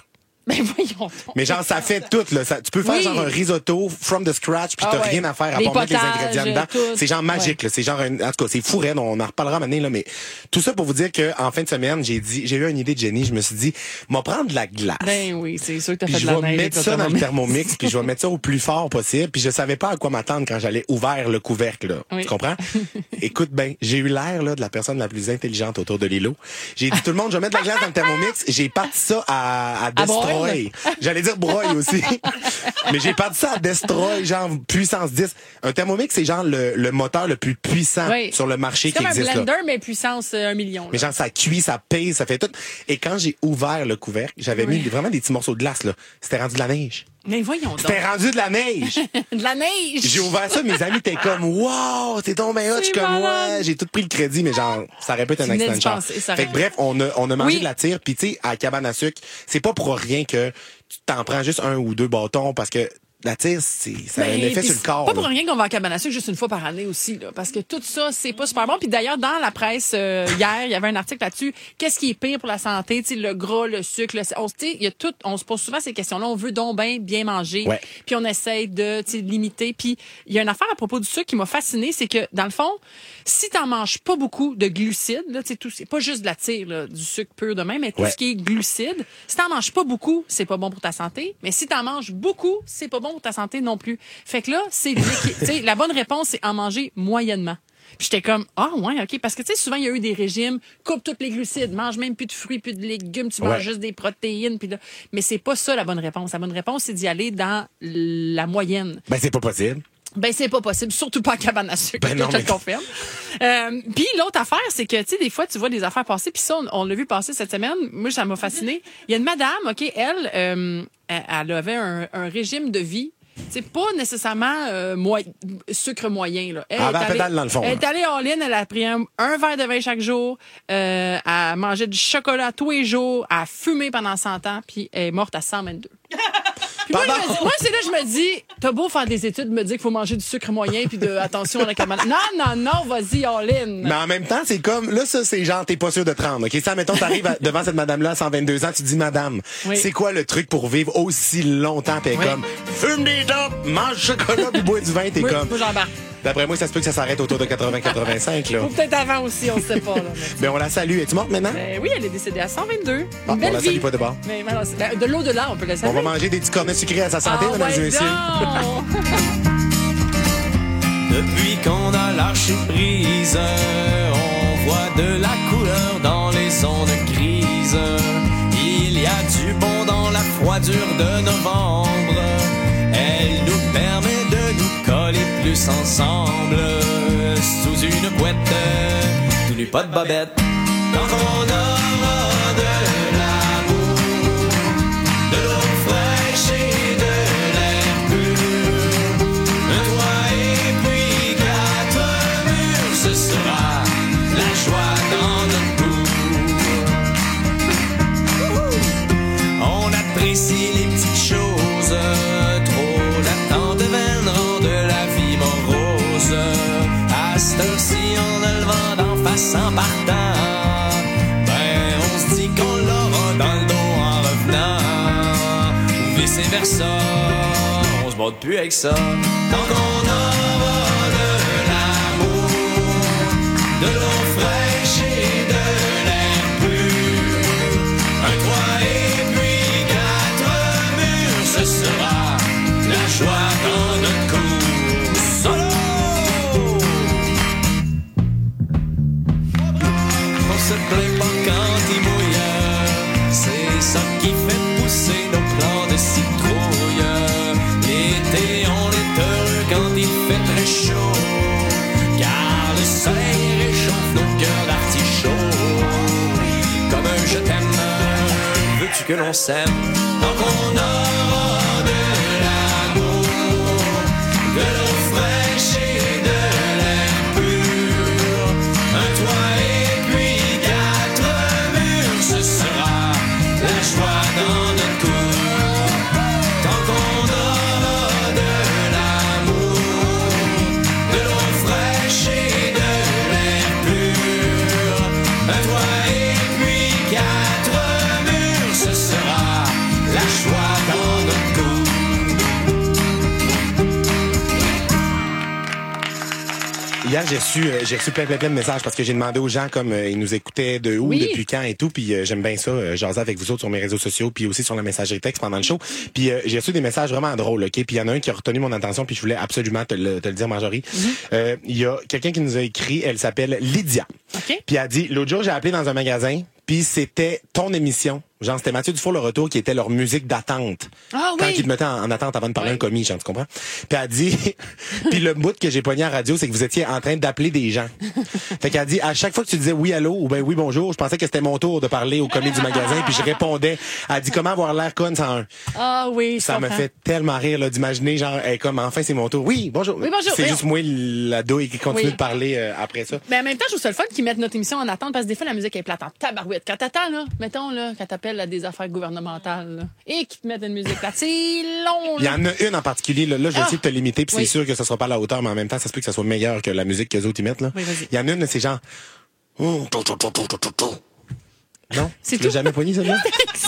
Ben voyons donc. Mais genre, ça fait tout, là. Ça, tu peux faire Oui. genre un risotto from the scratch, puis Ah t'as ouais. rien à faire à Les part mettre les potages, ingrédients dedans. tout. C'est genre magique, Ouais. là. C'est genre, un, en tout cas, c'est fou raide. On en reparlera maintenant, là. Mais tout ça pour vous dire que en fin de semaine, j'ai dit, j'ai eu une idée de génie. Je me suis dit, m'en prendre de la glace. Ben oui, c'est sûr que t'as Puis fait je de la vais neige. mettre avec ça ton dans le thermomix. thermomix, puis je vais mettre ça au plus fort possible. Puis je savais pas à quoi m'attendre quand j'allais ouvrir le couvercle, là. Oui. Tu comprends? Écoute bien, j'ai eu l'air là de la personne la plus intelligente autour de l'îlot. J'ai dit tout le monde, je vais mettre de la glace dans le thermomix. J'ai parti ça à, à Destroy. J'allais dire broil aussi. Mais j'ai parti ça à Destroy, genre puissance dix. Un thermomix, c'est genre le, le moteur le plus puissant Oui. sur le marché C'est qui comme un existe. là. blender, mais puissance euh, un million. là. Mais genre, ça cuit, ça pèse, ça fait tout. Et quand j'ai ouvert le couvercle, j'avais Oui. mis des- vraiment des petits morceaux de glace, là. C'était rendu de la neige. Mais voyons donc. C'était rendu de la neige. de la neige. J'ai ouvert ça, mes amis étaient comme, wow, c'est ton bien hot. Je suis C'est comme, malade. ouais, j'ai tout pris le crédit, mais genre, ça aurait pu être Tu un venais accident de d'y char. penser, ça Fait aurait- que bref, on a, on a mangé Oui. de la tire, puis tu sais, à la cabane à sucre, c'est pas pour rien que tu t'en prends juste un ou deux bâtons, parce que la tire, c'est, ça a un Ben, effet puis sur le c'est corps. Pas pour là. rien qu'on va à cabane à sucre juste une fois par année aussi, là, parce que tout ça, c'est pas super bon. Puis d'ailleurs, dans la presse euh, hier, il y avait un article là-dessus. Qu'est-ce qui est pire pour la santé? Tu sais, le gras, le sucre, le... On, tu sais, il y a tout, on se pose souvent ces questions-là. On veut donc bien bien manger, Ouais. puis on essaye de tu sais, limiter. Puis il y a une affaire à propos du sucre qui m'a fascinée, c'est que dans le fond, si t'en manges pas beaucoup de glucides, là, tu sais, tout, c'est pas juste de la tire, là, du sucre pur de même, mais tout Ouais. ce qui est glucides, si t'en manges pas beaucoup, c'est pas bon pour ta santé. Mais si t'en manges beaucoup, c'est pas bon pour ta santé non plus. Fait que là, c'est l'équi- tu sais, la bonne réponse, c'est en manger moyennement. Puis j'étais comme, ah ouais, OK. Parce que, tu sais, souvent, il y a eu des régimes, coupe tous les glucides, mange même plus de fruits, plus de légumes, tu manges Ouais. juste des protéines. Puis là... Mais c'est pas ça la bonne réponse. La bonne réponse, c'est d'y aller dans la moyenne. Ben, c'est pas possible. Ben, c'est pas possible, surtout pas à cabane à sucre, Ben non, je te mais- le confirme. Euh, puis l'autre affaire, c'est que, tu sais, des fois, tu vois des affaires passer, puis ça, on, on l'a vu passer cette semaine. Moi, ça m'a fasciné. Il y a une madame, OK, elle, euh, elle, elle avait un, un régime de vie. C'est pas nécessairement euh, moi- sucre moyen. Là. Elle Ah, est ben, elle allée- pédale dans le fond, Elle est là. allée all-in, elle a pris un, un verre de vin chaque jour, euh, elle mangeait du chocolat tous les jours, elle a fumé pendant cent ans, puis elle est morte à cent vingt-deux. Puis moi, je me dis- moi, c'est là que je me dis, t'as beau faire des études, me dire qu'il faut manger du sucre moyen puis de attention à la cabane. Non, non, non, vas-y, all-in. Mais en même temps, c'est comme, là, ça, c'est genre, t'es pas sûr de te rendre. OK? Ça, mettons, t'arrives à- devant cette madame-là à cent vingt-deux ans, tu dis, madame, Oui. c'est quoi le truc pour vivre aussi longtemps? Puis elle est Oui. comme, fume des topes, mange du chocolat, puis bois du vin, t'es Moi, comme. moi, j'embarque. D'après moi, ça se peut que ça s'arrête autour de quatre-vingts quatre-vingt-cinq, là. Ou peut-être avant aussi, on sait pas. Là. Ben, on la salue. Es-tu morte maintenant? Ben oui, elle est décédée à cent vingt-deux. Ah, Une belle on la vie. salue pas de bord. Mais, mais non, c'est- ben, de l'au-delà, on peut la On saluer. va manger des petits cornets sucrés à sa santé, Ah, mesdames et ouais, messieurs. donc. Depuis qu'on a lâché prise, on voit de la couleur dans les zones grises. Il y a du bon dans la froidure de novembre. Elle nous permet de nous coller plus ensemble. Sous une couette, tout nu pas de bobette. Tant qu'on aura de l'amour, de l'eau fraîche et de l'air pur, un toit et puis quatre murs, ce sera la joie dans notre cour. On apprécie les petites choses, trop d'attente de rendent la vie morose. À cette heure-ci, en a le vent d'en face en partant, ben on se dit qu'on l'aura dans le dos en revenant, ou vice-versa, on se bat plus avec ça. Tant qu'on aura de l'amour, de l'eau fraîche et de l'air pur, un toit et puis quatre murs, ce sera la joie dans notre cour. Solo! On se plaint pas quand il mouille, c'est ça qui fait pousser nos plants de citrouille. L'été, on est heureux quand il fait très chaud, car le soleil réchauffe nos cœurs d'artichaut. Comme un je t'aime, veux-tu que l'on s'aime? Tant qu'on aura de l'amour, de l'eau fraîche et de l'air pur, un toit et puis quatre murs, ce sera la joie dans notre cour. Tant qu'on aura de l'amour, de l'eau fraîche et de l'air pur, un toit et puis quatre murs, ce sera la joie hier, j'ai reçu, euh, j'ai reçu plein, plein, plein de messages parce que j'ai demandé aux gens comme euh, ils nous écoutaient de où, Oui. depuis quand et tout. Puis euh, j'aime bien ça, euh, jaser avec vous autres sur mes réseaux sociaux, puis aussi sur la messagerie texte pendant le show. Puis euh, j'ai reçu des messages vraiment drôles, OK? Puis il y en a un qui a retenu mon attention, puis je voulais absolument te le, te le dire, Marjorie. Mm-hmm. Euh, Il y a quelqu'un qui nous a écrit, elle s'appelle Lydia. OK. Puis elle a dit, l'autre jour, j'ai appelé dans un magasin, puis c'était ton émission. Genre, c'était Mathieu Dufour, le retour, qui était leur musique d'attente. Ah Quand oui. ils te mettaient en, en attente avant de parler à un commis, genre, tu comprends? Puis elle a dit, puis le bout que j'ai pogné à la radio, c'est que vous étiez en train d'appeler des gens. Fait qu'elle a dit, à chaque fois que tu disais oui, allô, ou ben oui, bonjour, je pensais que c'était mon tour de parler au commis du magasin, puis je répondais. Elle a dit, comment avoir l'air con sans un? Ah oui, Ça je me comprends. fait tellement rire, là, d'imaginer, genre, hey, comme, enfin, c'est mon tour. Oui, bonjour. Oui, bonjour. C'est Oui, juste on- moi, la douille, qui continue Oui. de parler euh, après ça. Mais en même temps, je trouve ça le fun qu'ils mettent notre émission en attente parce que des fois, la musique est plate en tabarouette. Quand t'attends, là, mettons, là, quand t'appelles à des affaires gouvernementales, là, et qu'ils te mettent une musique plate, c'est long, Il y là. en a une en particulier, là, là je vais Ah! essayer de te limiter, puis Oui. c'est sûr que ça sera pas à la hauteur, mais en même temps, ça se peut que ça soit meilleur que la musique que les autres y mettent, là. Oui, vas-y. Il y en a une, c'est genre... Non? C'est Tu l'as tout? jamais pogné, celle-là?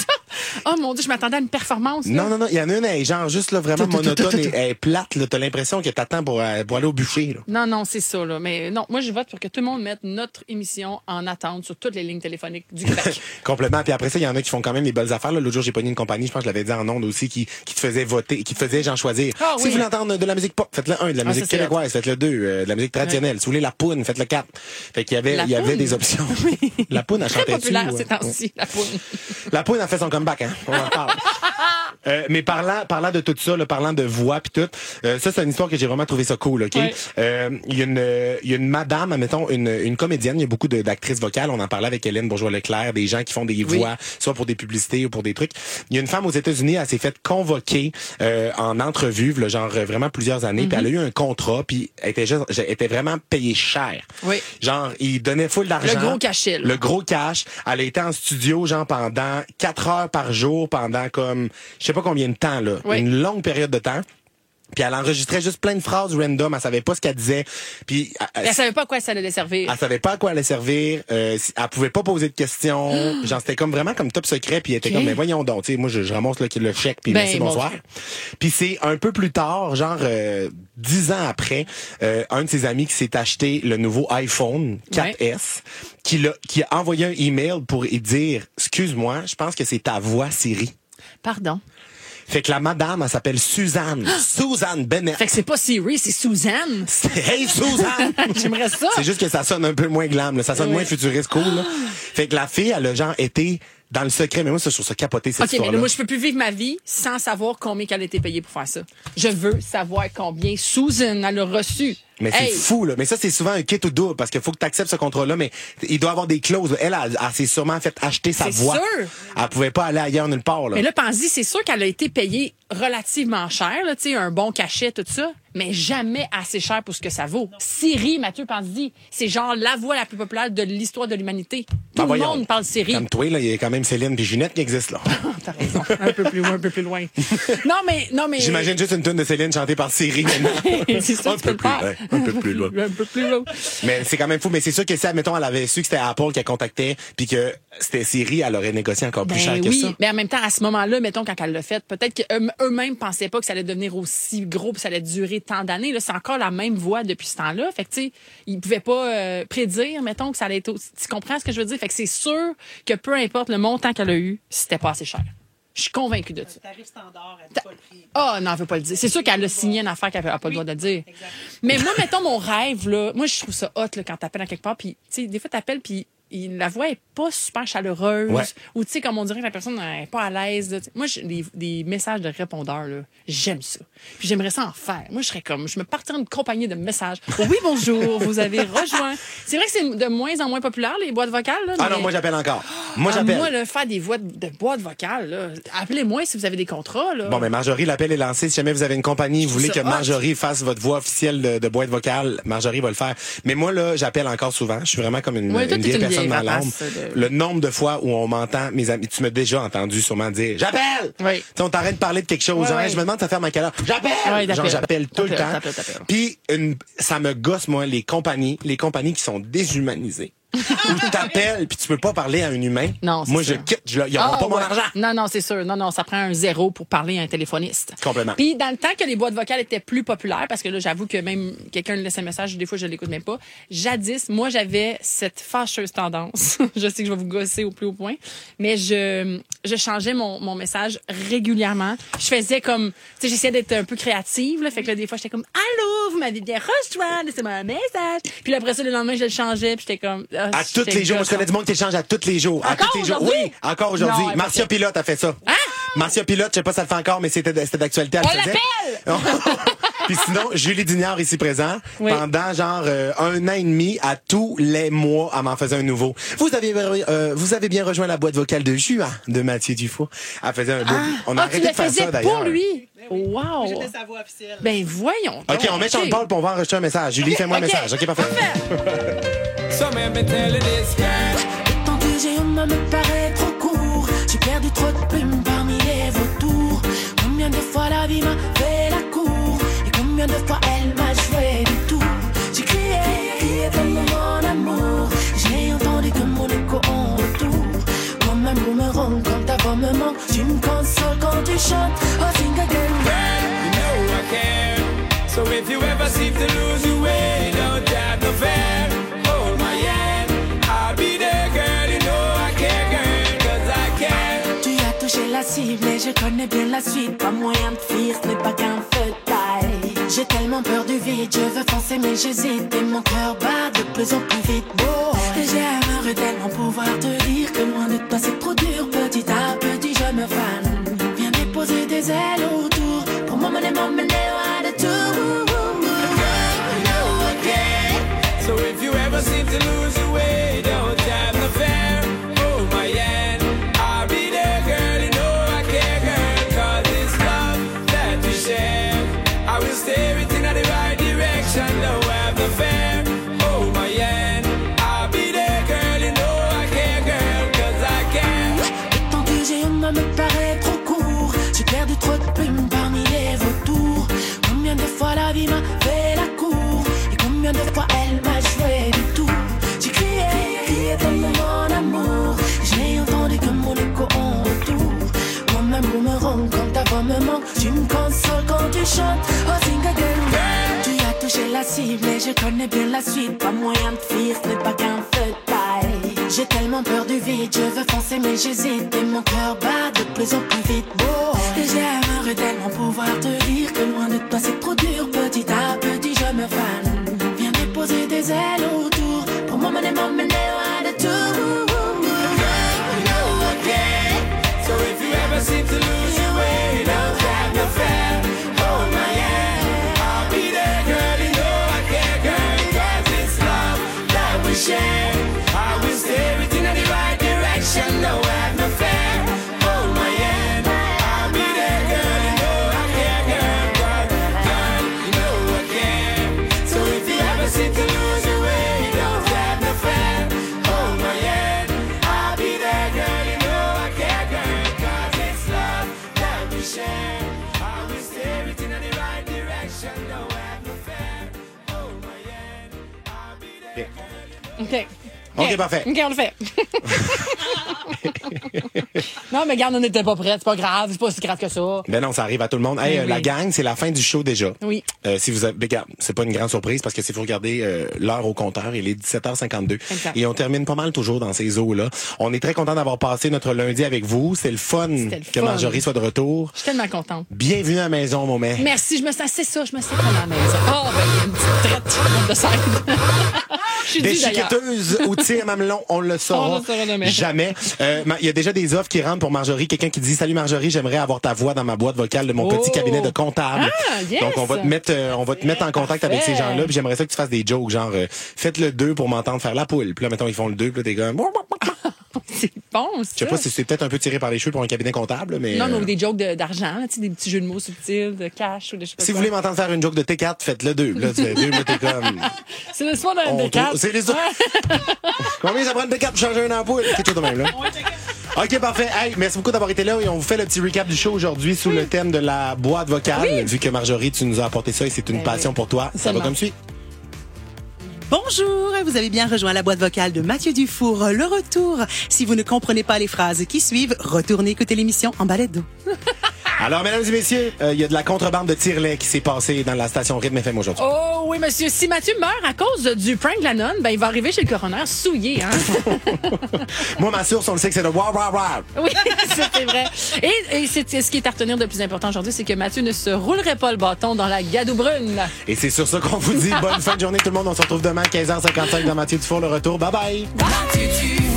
Oh mon Dieu, je m'attendais à une performance. là. Non, non, non, il y en a une, elle est genre juste là, vraiment monotone et elle est plate, là. T'as l'impression que t'attends pour, euh, pour aller au bûcher, là. Non, non, c'est ça, là. Mais non, moi, je vote pour que tout le monde mette notre émission en attente sur toutes les lignes téléphoniques du Québec. Complètement. Puis après ça, il y en a qui font quand même des belles affaires. là. L'autre jour, j'ai pogné une compagnie, je pense que je l'avais dit en ondes aussi, qui, qui te faisait voter, qui te faisait genre choisir. Ah, si oui. vous voulez entendre de la musique pop, faites-le un. De la Ah, musique ça, c'est québécoise, faites-le deux. euh, de la musique traditionnelle. Si vous voulez la poune, faites-le quatre. Fait qu'il y avait, La il y avait poune? des options. La poune, elle Très chantait populaire dessus. ces temps-ci, la poune. La poune a fait son comeback, hein. On en parle. Euh, mais parlant, parlant de tout ça, là, parlant de voix puis tout, euh, ça c'est une histoire que j'ai vraiment trouvé ça cool, ok. Ouais. Euh, Il y a une, il y a une madame, admettons une, une comédienne, il y a beaucoup de- d'actrices vocales. On en parlait avec Hélène Bourgeois-Leclerc, des gens qui font des Oui. voix, soit pour des publicités ou pour des trucs. Il y a une femme aux États-Unis, elle s'est fait convoquer euh, en entrevue, là, genre euh, vraiment plusieurs années, puis elle a eu un contrat, puis elle était juste, elle était vraiment payée cher. Oui. Genre, il donnait full d'argent. Le gros cachet, là. Le gros cash. Elle a été en studio, genre, pendant quatre heures par jour, pendant comme, je sais pas combien de temps, là. Oui. Une longue période de temps. Puis elle enregistrait juste plein de phrases random. Elle savait pas ce qu'elle disait. Puis elle, Elle savait pas à quoi ça allait servir. elle savait pas à quoi elle allait servir. Euh, si- elle pouvait pas poser de questions. Genre, c'était comme vraiment comme top secret. Puis elle était Ok. comme, mais voyons donc. Tu sais, moi, je, je ramasse le, le chèque. Puis Ben, merci, mon bonsoir. Dieu. Puis c'est un peu plus tard, genre euh, dix ans après, euh, un de ses amis qui s'est acheté le nouveau iPhone quatre S, qui, l'a, qui a envoyé un email pour y dire, excuse-moi, je pense que c'est ta voix Siri. Pardon. Fait que la madame, elle s'appelle Suzanne. Suzanne Bennett. Fait que c'est pas Siri, c'est Suzanne. Hey Suzanne! J'aimerais ça. C'est juste que ça sonne un peu moins glam, là. Ça sonne Ouais. moins futuriste cool, là. Fait que la fille, elle a genre été dans le secret. Mais moi, ça, je trouve ça capoté, cette OK, mais histoire-là. là, moi, je peux plus vivre ma vie sans savoir combien qu'elle a été payée pour faire ça. Je veux savoir combien Susan elle a reçu. Mais c'est Hey! fou, là. Mais ça, c'est souvent un kit ou double parce qu'il faut que tu acceptes ce contrat-là. Mais il doit avoir des clauses. Elle, elle, elle s'est sûrement fait acheter sa C'est voix. sûr. Elle pouvait pas aller ailleurs nulle part, là. Mais là, pense-y, c'est sûr qu'elle a été payée relativement cher, là, tu sais, un bon cachet, tout ça, mais jamais assez cher pour ce que ça vaut. Siri, Mathieu, pense-y, c'est genre la voix la plus populaire de l'histoire de l'humanité. Tout Ben le voyons. monde parle Siri. Comme toi, là, il y a quand même Céline puis Ginette qui existent, là. T'as raison. Un peu plus loin, un peu plus loin. Non, mais, non, mais. J'imagine juste une tune de Céline chantée par Siri maintenant. C'est ça, un, tu peux peu le plus faire. loin, un peu plus loin. Un peu plus loin. Mais c'est quand même fou. Mais c'est sûr que si, admettons, elle avait su que c'était Apple qui a contacté, puis que c'était Siri, elle aurait négocié encore plus Ben cher que oui, ça. mais en même temps, à ce moment-là, mettons, quand elle l'a fait, peut-être qu'eux-mêmes pensaient pas que ça allait devenir aussi gros puis ça allait durer tant d'années. Là, c'est encore la même voix depuis ce temps-là. Fait que, tu sais, ils pouvaient pas euh, prédire, mettons, que ça allait être aussi... Tu comprends ce que je veux dire? Fait que c'est sûr que peu importe le montant qu'elle a eu, c'était pas assez cher. Je suis convaincue de ça. Le tarif standard, elle dit pas le prix. Ah, non, elle veut pas le dire. C'est sûr qu'elle a signé une affaire qu'elle n'a pas le droit de dire. Mais moi, mettons, mon rêve, là, moi, je trouve ça hot, là, quand t'appelles à quelque part, puis, tu sais, des fois, t'appelles, puis il- la voix est pas super chaleureuse. Ouais. Ou, tu sais, comme on dirait que la personne n'est pas à l'aise. là. Moi, j'ai des, des messages de répondeurs, là, j'aime ça. Puis j'aimerais ça en faire. Moi, je serais comme, je me partirais une compagnie de messages. Oui, bonjour, vous avez rejoint. C'est vrai que c'est de moins en moins populaire, les boîtes vocales. Là, Ah mais- non, moi j'appelle encore. Moi Ah, j'appelle. moi, là, faire des voix de, de boîtes vocales, là, appelez-moi si vous avez des contrats. Là. Bon, mais Marjorie, l'appel est lancé. Si jamais vous avez une compagnie, vous voulez ça que hot. Marjorie fasse votre voix officielle de, de boîte vocale, Marjorie va le faire. Mais moi, là, j'appelle encore souvent. Je suis vraiment comme une, Ouais, toi, une t'es vieille une personne vieille dans l'âme. rapace, de- Le nombre de fois où on m'entend, mes amis, tu m'as déjà entendu sûrement dire « J'appelle! Oui. » Tu sais, on t'arrête de parler de quelque chose. Ouais, genre, ouais. Hey, je me demande ça ferme à quelle heure. J'appelle! Ouais, Genre, t'appelles. j'appelle tout le T'appelles, temps. t'appelles, t'appelles. Puis, une, ça me gosse, moi, les compagnies, les compagnies qui sont déshumanisées. où t'appelles puis tu peux pas parler à un humain. Non, c'est Moi, sûr. je quitte. Je, ils n'auront Ah, pas mon ouais. argent. Non, non, c'est sûr. Non, non, ça prend un zéro pour parler à un téléphoniste. Complètement. Puis dans le temps que les boîtes vocales étaient plus populaires, parce que là, j'avoue que même quelqu'un me laisse un message, des fois, je l'écoute même pas. Jadis, moi, j'avais cette fâcheuse tendance. Je sais que je vais vous gosser au plus haut point, mais je, je changeais mon, mon message régulièrement. Je faisais comme, tu sais, j'essayais d'être un peu créative, là. Fait que là, des fois, j'étais comme, allô, vous m'avez bien rejoint, laissez-moi un message. Puis là, après ça, le lendemain, je le changeais, puis j'étais comme, ah, À tous j'étais les jours. Moi, je connais du monde qui échange à tous les jours. À Encore tous les jours. aujourd'hui? Oui, encore aujourd'hui. Non, Marcia Pilote a fait ça. Hein? Marcia Pilote, je sais pas si ça le fait encore, mais c'était c'était d'actualité. Elle On le faisait. l'appelle! Puis sinon, Julie Dignard, ici présent, Oui. pendant genre euh, un an et demi, à tous les mois, elle m'en faisait un nouveau. Vous avez euh, vous avez bien rejoint la boîte vocale de juin de Mathieu Dufour. Elle faisait un Ah, On a ah, tu arrêté le de faire faisais ça, d'ailleurs. pour lui. Wow. J'étais sa voix officielle. Ben voyons. OK, on met Charles Paul pour on va enregistrer un message. Julie, fais-moi OK. un message. OK, parfait. Some have been telling this guy. Tant que j'ai un me paraît trop court. J'ai perdu trop de plumes parmi les vautours. Combien de fois la vie m'a fait la cour et combien de fois elle m'a joué du tout. J'ai crié, crié comme mon amour. J'ai entendu que mon écho en retour. Comme un boomerang quand ta voix me manque. Tu me consoles quand tu chantes. Oh, sing again. You know I care. So if you ever seem to lose your way, don't have no fear. Hold my hand. I'll be there, girl. You know I care, girl, cause I care. Tu as touché la cible et je connais bien la suite. Pas moyen de fuir, ce n'est pas qu'un feu de paille. J'ai tellement peur du vide, je veux foncer mais j'hésite. Et mon cœur bat de plus en plus vite. Oh. Et j'aimerais tellement pouvoir te dire que loin de toi c'est trop dur. Petit à petit je me fane. Viens déposer des ailes autour pour m'emmener, m'emmener loin de tout. You know I care. So if you ever seem to lose your way, don't have no fear. Hold my hand. I'll be there, girl. You know I care, girl, cause it's love that we share. I will steer it in the right direction. Don't have no fear. Hold my hand. I'll be there, girl. You know I care, girl, cause I care. Tant que j'ai un me paraît trop court. J'ai perdu trop de plumes parmi les vautours. Combien de fois la vie m'a fait la cour et combien de fois elle m'a joué du tout. J'ai crié, crié comme mon amour. J'ai entendu que mon écho en retour. Comme un boomerang quand ta voix me manque. Tu me consoles quand tu chantes. Oh, sing again. Tu as touché la cible et je connais bien la suite. Pas moyen de fuir, ce n'est pas qu'un feu de paille. J'ai tellement peur du vide, je veux foncer mais j'hésite. Et mon cœur bat de plus en plus vite. Oh. Et j'aimerais tellement pouvoir te dire que loin de toi c'est trop dur. Petit à petit je me fane. Viens déposer des ailes autour pour m'emmener, m'emmener loin de tout. You know I care. So if you ever seem to lose your way, don't have no fear. Hold my hand. I'll be there, girl. You know I care, girl, cause it's love that we share. I will steer it in the right direction. No have no fear. Hold my hand. I'll be there, girl. You know I care, girl, cause, girl, you know I care. So if you ever seem to lose your way, don't have no fear. Hold my hand. I'll be there, girl. You know I care, girl, cause it's love that we share. I will steer it in the right direction. No have no fear. Hold my hand. I'll be there. OK. OK, parfait. OK, on le fait. Non, mais regarde, on n'était pas prêts. C'est pas grave. C'est pas si grave que ça. Ben non, ça arrive à tout le monde. Hey, Ben euh, oui. la gang, c'est la fin du show déjà. Oui. Euh, si vous avez, ben, regarde, c'est pas une grande surprise parce que si vous regardez euh, l'heure au compteur, il est dix-sept heures cinquante-deux. Exact. Et on termine pas mal toujours dans ces eaux-là. On est très content d'avoir passé notre lundi avec vous. C'est le fun C'était le que fun. Marjorie soit de retour. Je suis tellement contente. Bienvenue à la maison, mon mec. Merci, je me sens, c'est ça, je me sens comme à la maison. Oh, ben, il y a une petite traite de scène. Je suis Des due, d'ailleurs. chiqueteuses au tir mamelon, on le saura, On le saura jamais. jamais. Euh, ma- Il y a déjà des offres qui rentrent pour Marjorie. Quelqu'un qui dit « Salut Marjorie, j'aimerais avoir ta voix dans ma boîte vocale de mon Oh. petit cabinet de comptable. Ah, yes. Donc, on va te mettre, euh, on va te mettre en contact avec ces gens-là. Puis j'aimerais ça que tu fasses des jokes, genre euh, faites le deux pour m'entendre faire la poule. Puis là, mettons, ils font le deux, puis là, t'es comme... C'est bon, ça. Je sais pas si c'est peut-être un peu tiré par les cheveux pour un cabinet comptable, mais... Non, mais euh, ou des jokes de- d'argent, là, tu sais, des petits jeux de mots subtils, de cash ou de je sais pas si vous quoi. voulez m'entendre faire une joke de T quatre, faites le deux. Là, tu fais deux, là, t'es comme... C'est le soir d'un On des quatre. trouve- c'est les autres. Combien ça prend de T quatre pour changer une ampoule? Quelque chose de même, là. OK, parfait. Hey, merci beaucoup d'avoir été là et on vous fait le petit recap du show aujourd'hui sous le thème de la boîte vocale. Oui. Vu que Marjorie, tu nous as apporté ça et c'est une Ben passion oui. pour toi. Ça va Seulement. comme suit. Bonjour, vous avez bien rejoint la boîte vocale de Mathieu Dufour, le retour. Si vous ne comprenez pas les phrases qui suivent, retournez écouter l'émission en balado. Alors, mesdames et messieurs, il euh, y a de la contrebande de tire-lait qui s'est passée dans la station Rythme F M aujourd'hui. Oh oui, monsieur. Si Mathieu meurt à cause du prank de la nonne, ben il va arriver chez le coroner souillé. Hein? Moi, ma source, on le sait que c'est le wow, wow, wow. Oui, c'est vrai. Et, et c'est, ce qui est à retenir de plus important aujourd'hui, c'est que Mathieu ne se roulerait pas le bâton dans la gadoue brune. Et c'est sur ça qu'on vous dit bonne fin de journée tout le monde. On se retrouve demain à quinze heures cinquante-cinq dans Mathieu Dufour, le retour. Bye bye. Mathieu Dufour.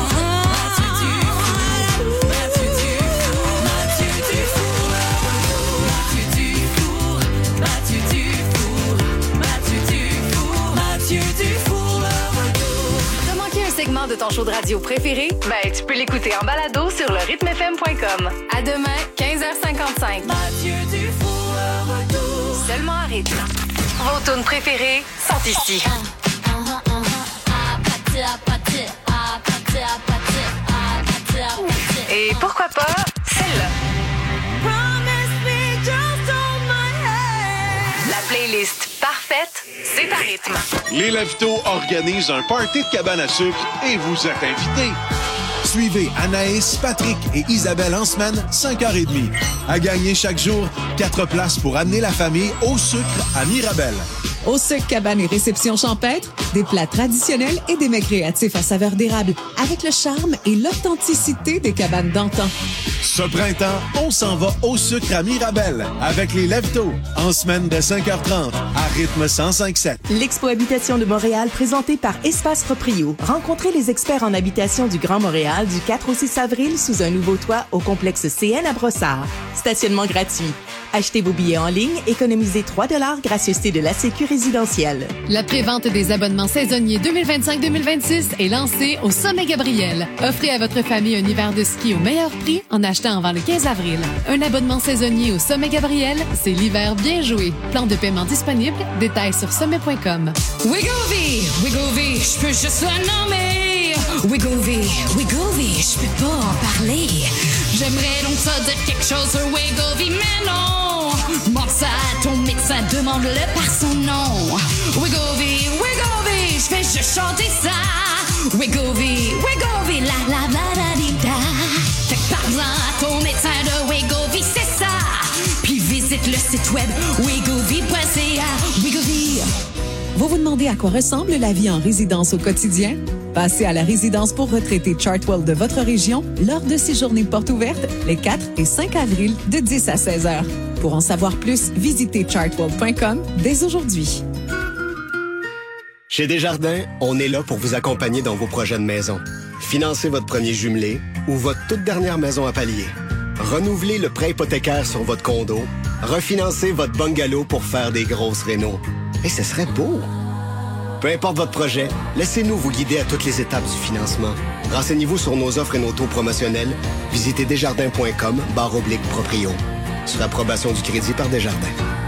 Segment de ton show de radio préféré? Ben, tu peux l'écouter en balado sur le rythme f m point com. À demain, quinze heures cinquante-cinq. Mathieu Dufour, le retour. Seulement à rythme. Vos tunes préférées sont ici. Et pourquoi pas celle-là? La playlist parfaite, c'est à rythme. Les Leftos organisent un party de cabane à sucre et vous êtes invités. Suivez Anaïs, Patrick et Isabelle en semaine, cinq heures trente. À gagner chaque jour, quatre places pour amener la famille au sucre à Mirabel. Au Sucre Cabane et Réception Champêtre, des plats traditionnels et des mets créatifs à saveur d'érable, avec le charme et l'authenticité des cabanes d'antan. Ce printemps, on s'en va au sucre à Mirabel avec les Leftos, en semaine de cinq heures trente, à rythme cent cinq sept. L'Expo Habitation de Montréal, présentée par Espace Proprio. Rencontrez les experts en habitation du Grand Montréal du quatre au six avril sous un nouveau toit au complexe C N à Brossard. Stationnement gratuit. Achetez vos billets en ligne, économisez trois dollars gracieuseté de l'A C Q résidentielle. La prévente des abonnements saisonniers deux mille vingt-cinq deux mille vingt-six est lancée au Sommet Gabriel. Offrez à votre famille un hiver de ski au meilleur prix en achetant avant le quinze avril. Un abonnement saisonnier au Sommet Gabriel, c'est l'hiver bien joué. Plan de paiement disponible, détails sur sommet point com. Wigovie, Wigovie, je peux juste le nommer. Wigovie, Wigovie, je peux pas en parler. J'aimerais donc ça dire quelque chose sur Wigovie, mais non. Montre ça à ton médecin, demande-le par son nom. Wigovie, Wigovie, je fais juste chanter ça. Wigovie, Wigovie, la la la la di da. Fait que parle-en à ton médecin de Wigovie, c'est ça. Puis visite le site web wigovie point c a. Wigovie. Vous vous demandez à quoi ressemble la vie en résidence au quotidien? Passez à la résidence pour retraités Chartwell de votre région lors de ces journées portes ouvertes les quatre et cinq avril de dix à seize heures. Pour en savoir plus, visitez chartwell point com dès aujourd'hui. Chez Desjardins, on est là pour vous accompagner dans vos projets de maison. Financez votre premier jumelé ou votre toute dernière maison à palier. Renouvelez le prêt hypothécaire sur votre condo. Refinancez votre bungalow pour faire des grosses rénaux. Et ce serait beau! Peu importe votre projet, laissez-nous vous guider à toutes les étapes du financement. Renseignez-vous sur nos offres et nos taux promotionnels. Visitez desjardins point com barre oblique proprio. Sur approbation du crédit par Desjardins.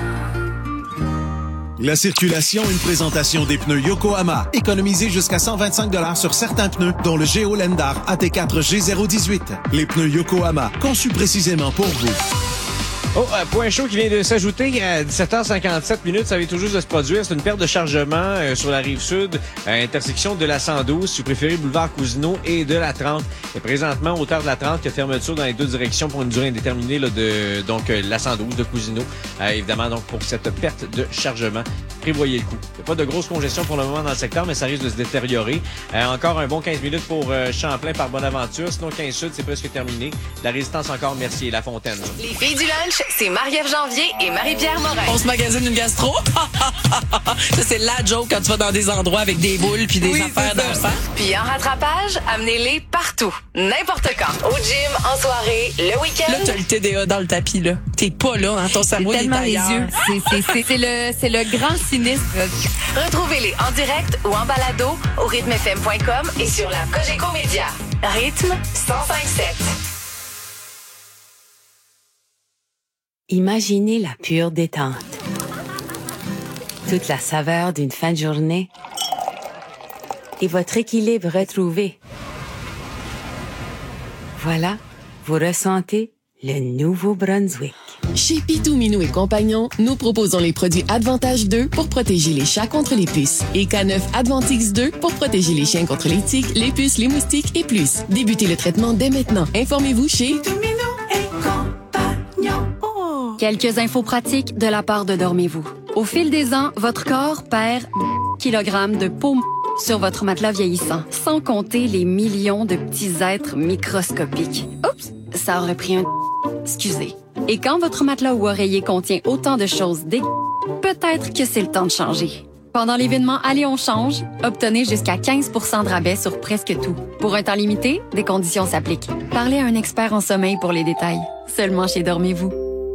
La circulation, une présentation des pneus Yokohama. Économisez jusqu'à cent vingt-cinq dollars sur certains pneus, dont le Géo Lendar A T quatre G zéro dix-huit. Les pneus Yokohama, conçus précisément pour vous. Oh, un point chaud qui vient de s'ajouter à dix-sept heures cinquante-sept minutes. Ça vient tout juste de se produire. C'est une perte de chargement euh, sur la rive sud, à intersection de la cent douze, si vous préférez, boulevard Cousineau et de la trente. Et présentement, hauteur de la trente, il y a fermeture dans les deux directions pour une durée indéterminée là, de donc euh, la cent douze de Cousineau. Euh, évidemment, donc pour cette perte de chargement, prévoyez le coup. Il n'y a pas de grosse congestion pour le moment dans le secteur, mais ça risque de se détériorer. Euh, encore un bon quinze minutes pour euh, Champlain par Bonaventure. Sinon, quinze sud, c'est presque terminé. La résistance encore, Mercier, La Fontaine. Les filles du lunch, c'est Marie-Ève Janvier et Marie-Pierre Morin. On se magasine une gastro. Ça, c'est la joke quand tu vas dans des endroits avec des boules puis des oui, affaires d'enfants. Puis en rattrapage, amenez-les partout, n'importe quand. Au gym, en soirée, le week-end. Là, t'as le T D A dans le tapis, là. T'es pas là, hein, ton cerveau est tellement ailleurs. les yeux. C'est, c'est, c'est, c'est, le, c'est le grand sinistre. Retrouvez-les en direct ou en balado au rythme f m point com et sur la Cogeco Média. Rythme cent cinq sept. Imaginez la pure détente. Toute la saveur d'une fin de journée et votre équilibre retrouvé. Voilà, vous ressentez le Nouveau-Brunswick. Chez Pitou Minou et Compagnon, nous proposons les produits Advantage deux pour protéger les chats contre les puces et K neuf Advantix deux pour protéger les chiens contre les tiques, les puces, les moustiques et plus. Débutez le traitement dès maintenant. Informez-vous chez Pitou Minou et Compagnon. Oh. Quelques infos pratiques de la part de Dormez-vous. Au fil des ans, votre corps perd kilogrammes de peau sur votre matelas vieillissant, sans compter les millions de petits êtres microscopiques. Oups, ça aurait pris un... Excusez. Et quand votre matelas ou oreiller contient autant de choses dé... peut-être que c'est le temps de changer. Pendant l'événement Allez, on change, obtenez jusqu'à quinze pour cent de rabais sur presque tout. Pour un temps limité, des conditions s'appliquent. Parlez à un expert en sommeil pour les détails. Seulement chez Dormez-vous.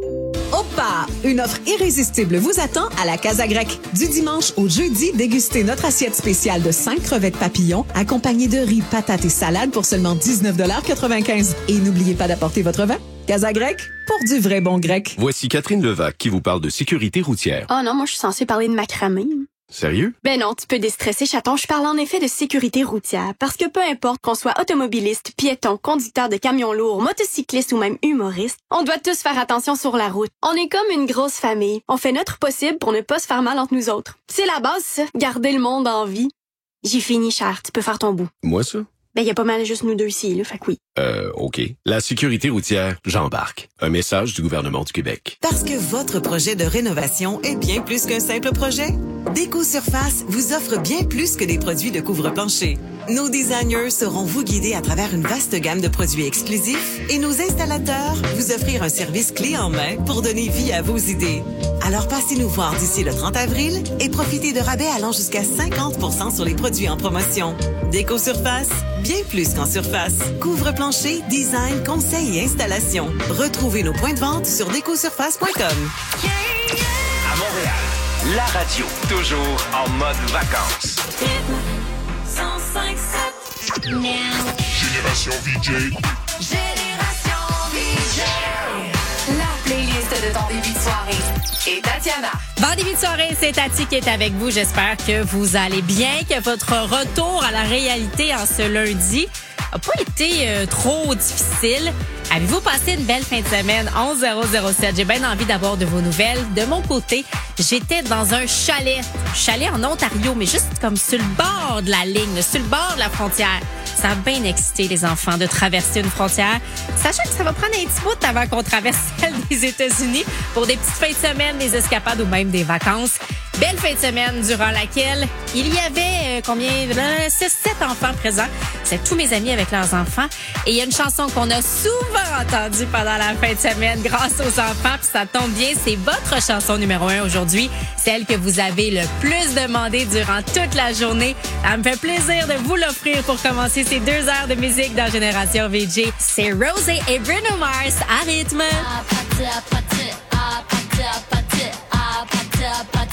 Opa! Une offre irrésistible vous attend à la Casa Grecque. Du dimanche au jeudi, dégustez notre assiette spéciale de cinq crevettes papillons accompagnées de riz, patates et salades pour seulement dix-neuf quatre-vingt-quinze. Et n'oubliez pas d'apporter votre vin. Casa Grecque, pour du vrai bon grec. Voici Catherine Levac qui vous parle de sécurité routière. Oh non, moi je suis censée parler de macramé. Sérieux? Ben non, tu peux déstresser, chaton. Je parle en effet de sécurité routière. Parce que peu importe qu'on soit automobiliste, piéton, conducteur de camions lourds, motocycliste ou même humoriste, on doit tous faire attention sur la route. On est comme une grosse famille. On fait notre possible pour ne pas se faire mal entre nous autres. C'est la base, ça. Garder le monde en vie. J'ai fini, cher. Tu peux faire ton bout. Moi, ça? Ben, y a pas mal juste nous deux ici, là. Fait que oui. Euh, OK. La sécurité routière, j'embarque. Un message du gouvernement du Québec. Parce que votre projet de rénovation est bien plus qu'un simple projet. Déco Surface vous offre bien plus que des produits de couvre-plancher. Nos designers sauront vous guider à travers une vaste gamme de produits exclusifs et nos installateurs vous offrir un service clé en main pour donner vie à vos idées. Alors passez nous voir d'ici le trente avril et profitez de rabais allant jusqu'à cinquante pour cent sur les produits en promotion. Déco Surface, bien plus qu'en surface. Couvre-plancher, design, conseil et installation. Retrouvez nos points de vente sur déco surface point com. À Montréal, la radio, toujours en mode vacances. cent cinq sept. Génération V J. Génération V J. La playlist de ton début de soirée. Et Tatiana. Bon début de soirée, c'est Tati qui est avec vous. J'espère que vous allez bien, que votre retour à la réalité en ce lundi n'a pas été euh, trop difficile. Avez-vous passé une belle fin de semaine? onze zéro zéro sept. J'ai bien envie d'avoir de vos nouvelles. De mon côté, j'étais dans un chalet. Chalet en Ontario, mais juste comme sur le bord de la ligne, sur le bord de la frontière. Ça a bien excité les enfants de traverser une frontière, sachant que ça va prendre un petit bout avant qu'on traverse celle des États-Unis pour des petites fins de semaine, des escapades ou même des vacances. Belle fin de semaine durant laquelle il y avait euh, combien? six sept enfants présents. C'est tous mes amis avec leurs enfants. Et il y a une chanson qu'on a souvent entendue pendant la fin de semaine grâce aux enfants. Puis ça tombe bien, c'est votre chanson numéro un aujourd'hui. Celle que vous avez le plus demandée durant toute la journée. Ça me fait plaisir de vous l'offrir pour commencer ces deux heures de musique dans Génération V J. C'est Rosé et Bruno Mars à rythme. Ah, pâté, ah, pâté, ah, pâté, ah, pâté, ah, pâté, ah, pâté.